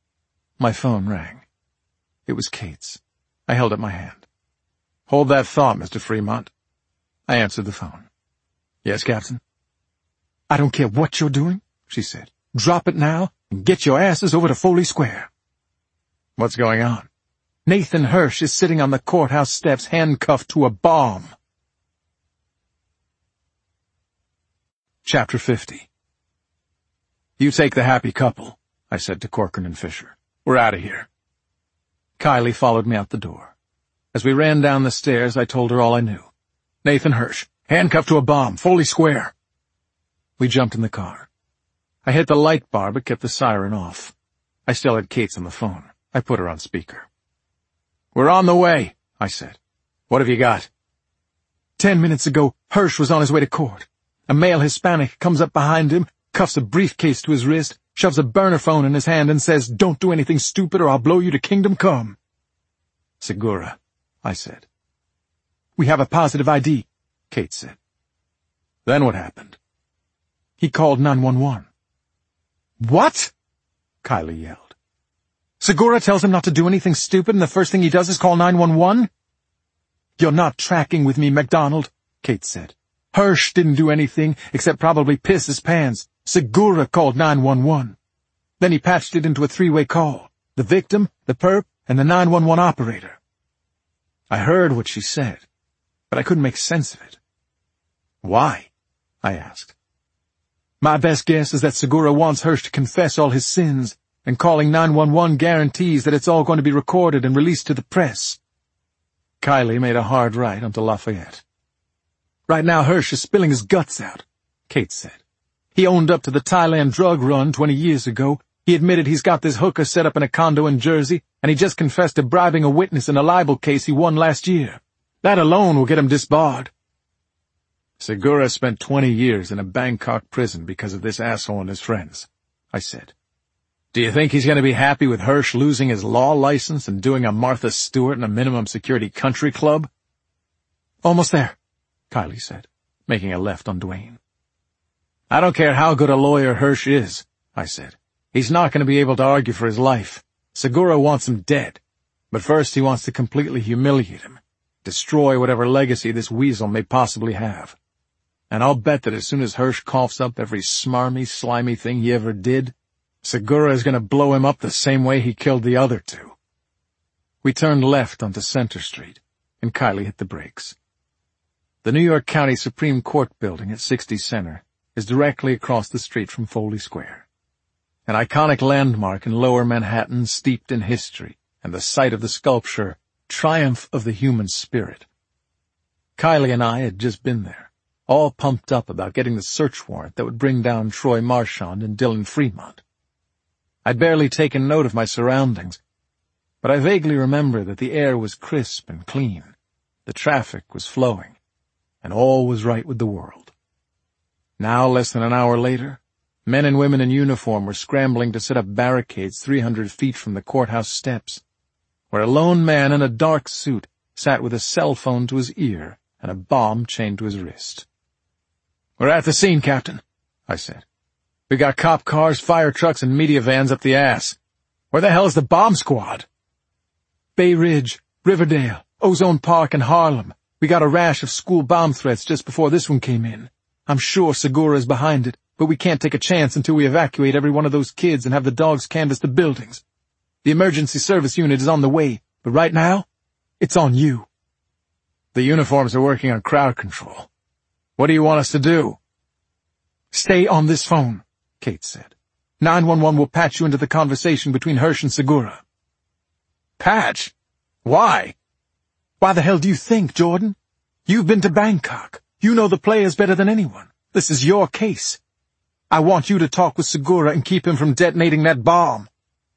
My phone rang. It was Kate's. I held up my hand. "Hold that thought, Mr. Fremont." I answered the phone. "Yes, Captain?" "I don't care what you're doing," she said. "Drop it now and get your asses over to Foley Square." "What's going on?" "Nathan Hirsch is sitting on the courthouse steps handcuffed to a bomb." Chapter 50. "You take the happy couple," I said to Corcoran and Fisher. "We're out of here." Kylie followed me out the door. As we ran down the stairs, I told her all I knew. "Nathan Hirsch, handcuffed to a bomb, Foley Square." We jumped in the car. I hit the light bar but kept the siren off. I still had Kate's on the phone. I put her on speaker. "We're on the way," I said. "What have you got?" 10 minutes ago, Hirsch was on his way to court. A male Hispanic comes up behind him, cuffs a briefcase to his wrist, shoves a burner phone in his hand and says, 'Don't do anything stupid or I'll blow you to kingdom come.'" "Segura," I said. "We have a positive ID," Kate said. "Then what happened?" "He called 911. "What?" Kylie yelled. "Segura tells him not to do anything stupid and the first thing he does is call 911? "You're not tracking with me, MacDonald," Kate said. "Hirsch didn't do anything except probably piss his pants. Segura called 911. Then he patched it into a three-way call. The victim, the perp, and the 911 operator." I heard what she said, but I couldn't make sense of it. "Why?" I asked. "My best guess is that Segura wants Hirsch to confess all his sins, and calling 911 guarantees that it's all going to be recorded and released to the press." Kylie made a hard right onto Lafayette. "Right now Hirsch is spilling his guts out," Kate said. "He owned up to the Thailand drug run 20 years ago. He admitted he's got this hooker set up in a condo in Jersey, and he just confessed to bribing a witness in a libel case he won last year. That alone will get him disbarred. Segura spent 20 years in a Bangkok prison because of this asshole and his friends, I said. Do you think he's going to be happy with Hirsch losing his law license and doing a Martha Stewart in a minimum security country club? Almost there, Kylie said, making a left on Duane. I don't care how good a lawyer Hirsch is, I said. He's not going to be able to argue for his life. Segura wants him dead. But first he wants to completely humiliate him, destroy whatever legacy this weasel may possibly have. And I'll bet that as soon as Hirsch coughs up every smarmy, slimy thing he ever did, Segura is going to blow him up the same way he killed the other two. We turned left onto Center Street, and Kylie hit the brakes. The New York County Supreme Court building at 60 Center is directly across the street from Foley Square, an iconic landmark in lower Manhattan steeped in history and the site of the sculpture Triumph of the Human Spirit. Kylie and I had just been there, all pumped up about getting the search warrant that would bring down Troy Marchand and Dylan Fremont. I'd barely taken note of my surroundings, but I vaguely remember that the air was crisp and clean, the traffic was flowing, and all was right with the world. Now, less than an hour later, men and women in uniform were scrambling to set up barricades 300 feet from the courthouse steps, where a lone man in a dark suit sat with a cell phone to his ear and a bomb chained to his wrist. "We're at the scene, Captain," I said. "We got cop cars, fire trucks, and media vans up the ass. Where the hell's the bomb squad?" "Bay Ridge, Riverdale, Ozone Park, and Harlem. We got a rash of school bomb threats just before this one came in. I'm sure Segura is behind it, but we can't take a chance until we evacuate every one of those kids and have the dogs canvass the buildings. The emergency service unit is on the way, but right now, it's on you." "The uniforms are working on crowd control. What do you want us to do?" "Stay on this phone," Kate said. 911 will patch you into the conversation between Hirsch and Segura." "Patch? Why?" "Why the hell do you think, Jordan? You've been to Bangkok. You know the players better than anyone. This is your case. I want you to talk with Segura and keep him from detonating that bomb."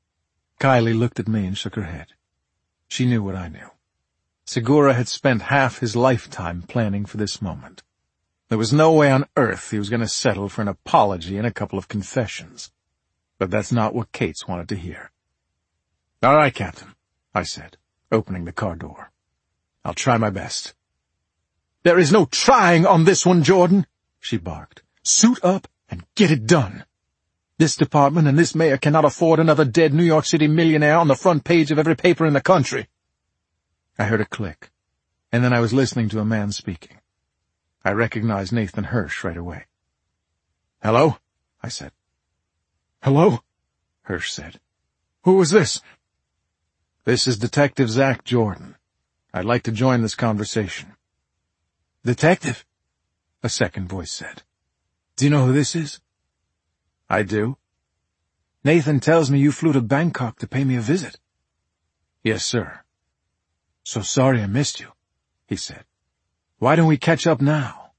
Kylie looked at me and shook her head. She knew what I knew. Segura had spent half his lifetime planning for this moment. There was no way on earth he was going to settle for an apology and a couple of confessions. But that's not what Kate's wanted to hear. "All right, Captain," I said, opening the car door. "I'll try my best." "There is no trying on this one, Jordan," she barked. "Suit up and get it done. This department and this mayor cannot afford another dead New York City millionaire on the front page of every paper in the country." I heard a click, and then I was listening to a man speaking. I recognized Nathan Hirsch right away. "Hello?" I said. "Hello?" Hirsch said. "Who is this?" "This is Detective Zach Jordan. I'd like to join this conversation." "Detective?" a second voice said. "Do you know who this is?" "I do." "Nathan tells me you flew to Bangkok to pay me a visit." "Yes, sir." "So sorry I missed you," he said. "Why don't we catch up now?"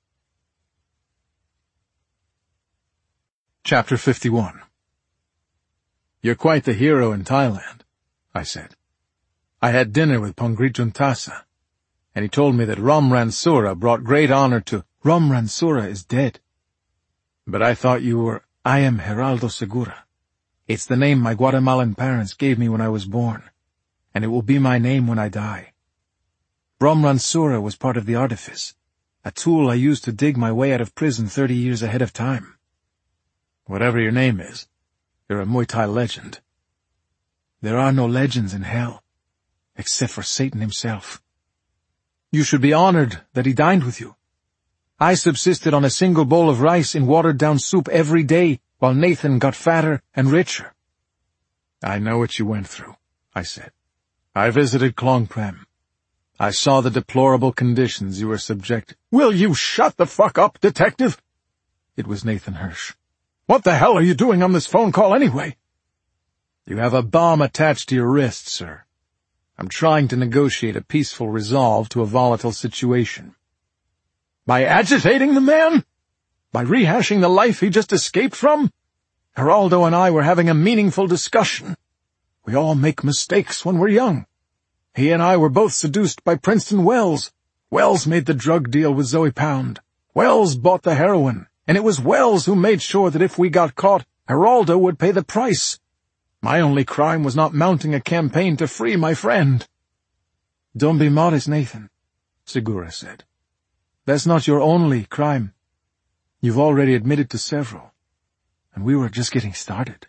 Chapter 51. "You're quite the hero in Thailand," I said. "I had dinner with Pongrit Juntasa, and he told me that Ram Ransura brought great honor to—" "Ram Ransura is dead." "But I thought you were—" "I am Geraldo Segura. It's the name my Guatemalan parents gave me when I was born, and it will be my name when I die. Ram Ransura was part of the artifice, a tool I used to dig my way out of prison 30 years ahead of time." "Whatever your name is, you're a Muay Thai legend." "There are no legends in hell, except for Satan himself. You should be honored that he dined with you. I subsisted on a single bowl of rice in watered-down soup every day, while Nathan got fatter and richer." "I know what you went through," I said. "I visited Klong Prem. I saw the deplorable conditions you were subjected—" "Will you shut the fuck up, detective?" It was Nathan Hirsch. "What the hell are you doing on this phone call anyway?" "You have a bomb attached to your wrist, sir. I'm trying to negotiate a peaceful resolve to a volatile situation." "By agitating the man? By rehashing the life he just escaped from? Geraldo and I were having a meaningful discussion. We all make mistakes when we're young. He and I were both seduced by Princeton Wells. Wells made the drug deal with Zoe Pound. Wells bought the heroin, and it was Wells who made sure that if we got caught, Geraldo would pay the price. My only crime was not mounting a campaign to free my friend." "Don't be modest, Nathan," Segura said. "That's not your only crime. You've already admitted to several, and we were just getting started."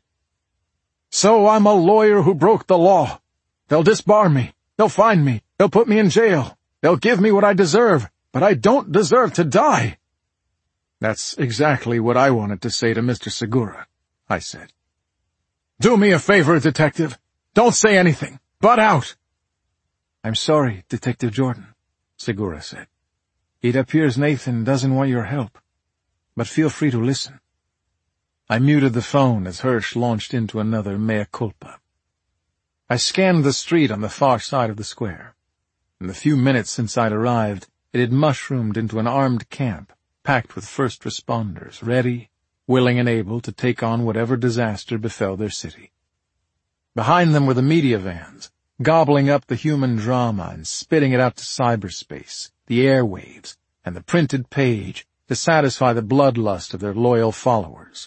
"So I'm a lawyer who broke the law. They'll disbar me. They'll find me. They'll put me in jail. They'll give me what I deserve, but I don't deserve to die." "That's exactly what I wanted to say to Mr. Segura," I said. "Do me a favor, Detective. Don't say anything. Butt out." "I'm sorry, Detective Jordan," Segura said. "It appears Nathan doesn't want your help, but feel free to listen." I muted the phone as Hirsch launched into another mea culpa. I scanned the street on the far side of the square. In the few minutes since I'd arrived, it had mushroomed into an armed camp, packed with first responders, ready, willing and able to take on whatever disaster befell their city. Behind them were the media vans, gobbling up the human drama and spitting it out to cyberspace, the airwaves, and the printed page to satisfy the bloodlust of their loyal followers.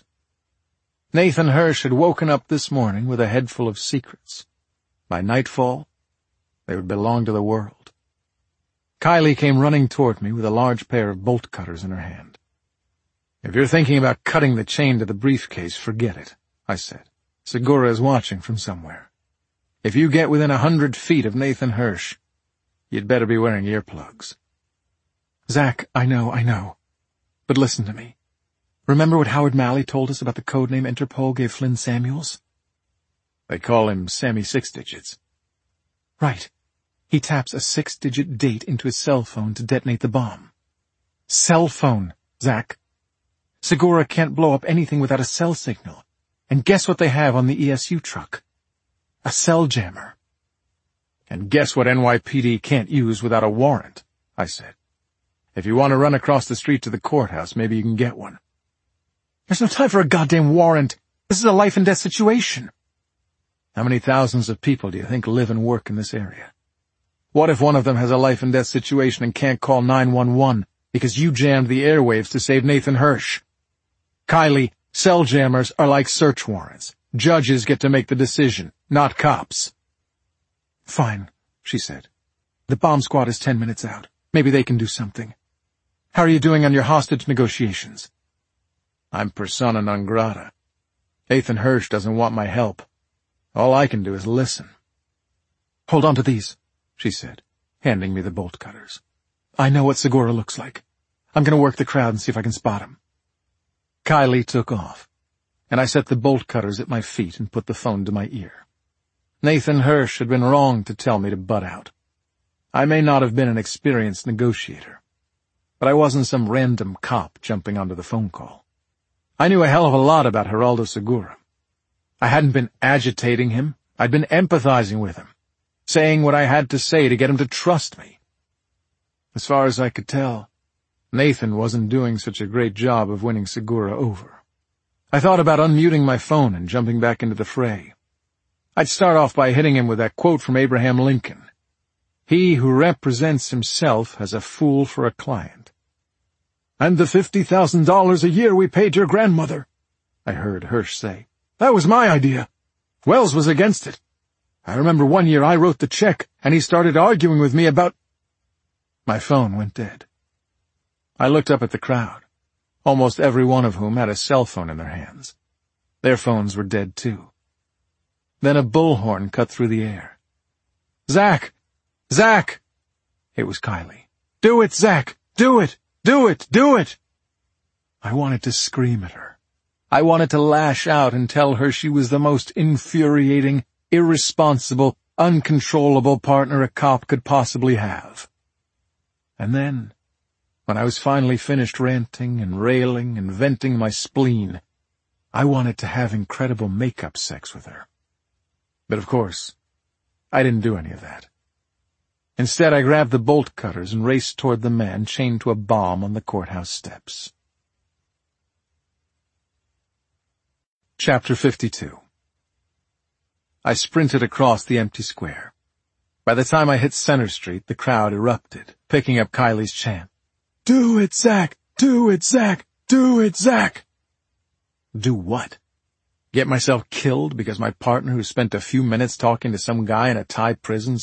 Nathan Hirsch had woken up this morning with a head full of secrets. By nightfall, they would belong to the world. Kylie came running toward me with a large pair of bolt cutters in her hand. "If you're thinking about cutting the chain to the briefcase, forget it," I said. "Segura is watching from somewhere. If you get within 100 feet of Nathan Hirsch, you'd better be wearing earplugs." "Zach, I know. But listen to me. Remember what Howard Malley told us about the codename Interpol gave Flynn Samuels?" "They call him Sammy Six Digits." "Right. He taps a 6-digit date into his cell phone to detonate the bomb. Cell phone, Zach. Segura can't blow up anything without a cell signal. And guess what they have on the ESU truck? A cell jammer." "And guess what NYPD can't use without a warrant," I said. "If you want to run across the street to the courthouse, maybe you can get one." "There's no time for a goddamn warrant. This is a life-and-death situation." "How many thousands of people do you think live and work in this area? What if one of them has a life-and-death situation and can't call 911 because you jammed the airwaves to save Nathan Hirsch? Kylie, cell jammers are like search warrants. Judges get to make the decision, not cops." "Fine," she said. "The bomb squad is 10 minutes out. Maybe they can do something. How are you doing on your hostage negotiations?" "I'm persona non grata. Nathan Hirsch doesn't want my help. All I can do is listen." "Hold on to these," she said, handing me the bolt cutters. "I know what Segura looks like. I'm going to work the crowd and see if I can spot him." Kylie took off, and I set the bolt cutters at my feet and put the phone to my ear. Nathan Hirsch had been wrong to tell me to butt out. I may not have been an experienced negotiator, but I wasn't some random cop jumping onto the phone call. I knew a hell of a lot about Geraldo Segura. I hadn't been agitating him. I'd been empathizing with him, saying what I had to say to get him to trust me. As far as I could tell, Nathan wasn't doing such a great job of winning Segura over. I thought about unmuting my phone and jumping back into the fray. I'd start off by hitting him with that quote from Abraham Lincoln. "He who represents himself has a fool for a client." "And the $50,000 a year we paid your grandmother," I heard Hirsch say. "That was my idea. Wells was against it. I remember one year I wrote the check, and he started arguing with me about—" My phone went dead. I looked up at the crowd, almost every one of whom had a cell phone in their hands. Their phones were dead too. Then a bullhorn cut through the air. "Zach! Zach!" It was Kylie. "Do it, Zach! Do it! Do it! Do it!" I wanted to scream at her. I wanted to lash out and tell her she was the most infuriating, irresponsible, uncontrollable partner a cop could possibly have. And then, when I was finally finished ranting and railing and venting my spleen, I wanted to have incredible make-up sex with her. But of course, I didn't do any of that. Instead, I grabbed the bolt cutters and raced toward the man chained to a bomb on the courthouse steps. Chapter 52. I sprinted across the empty square. By the time I hit Center Street, the crowd erupted, picking up Kylie's chant. "Do it, Zach! Do it, Zack! Do it, Zack! Do what? Get myself killed because my partner who spent a few minutes talking to some guy in a Thai prison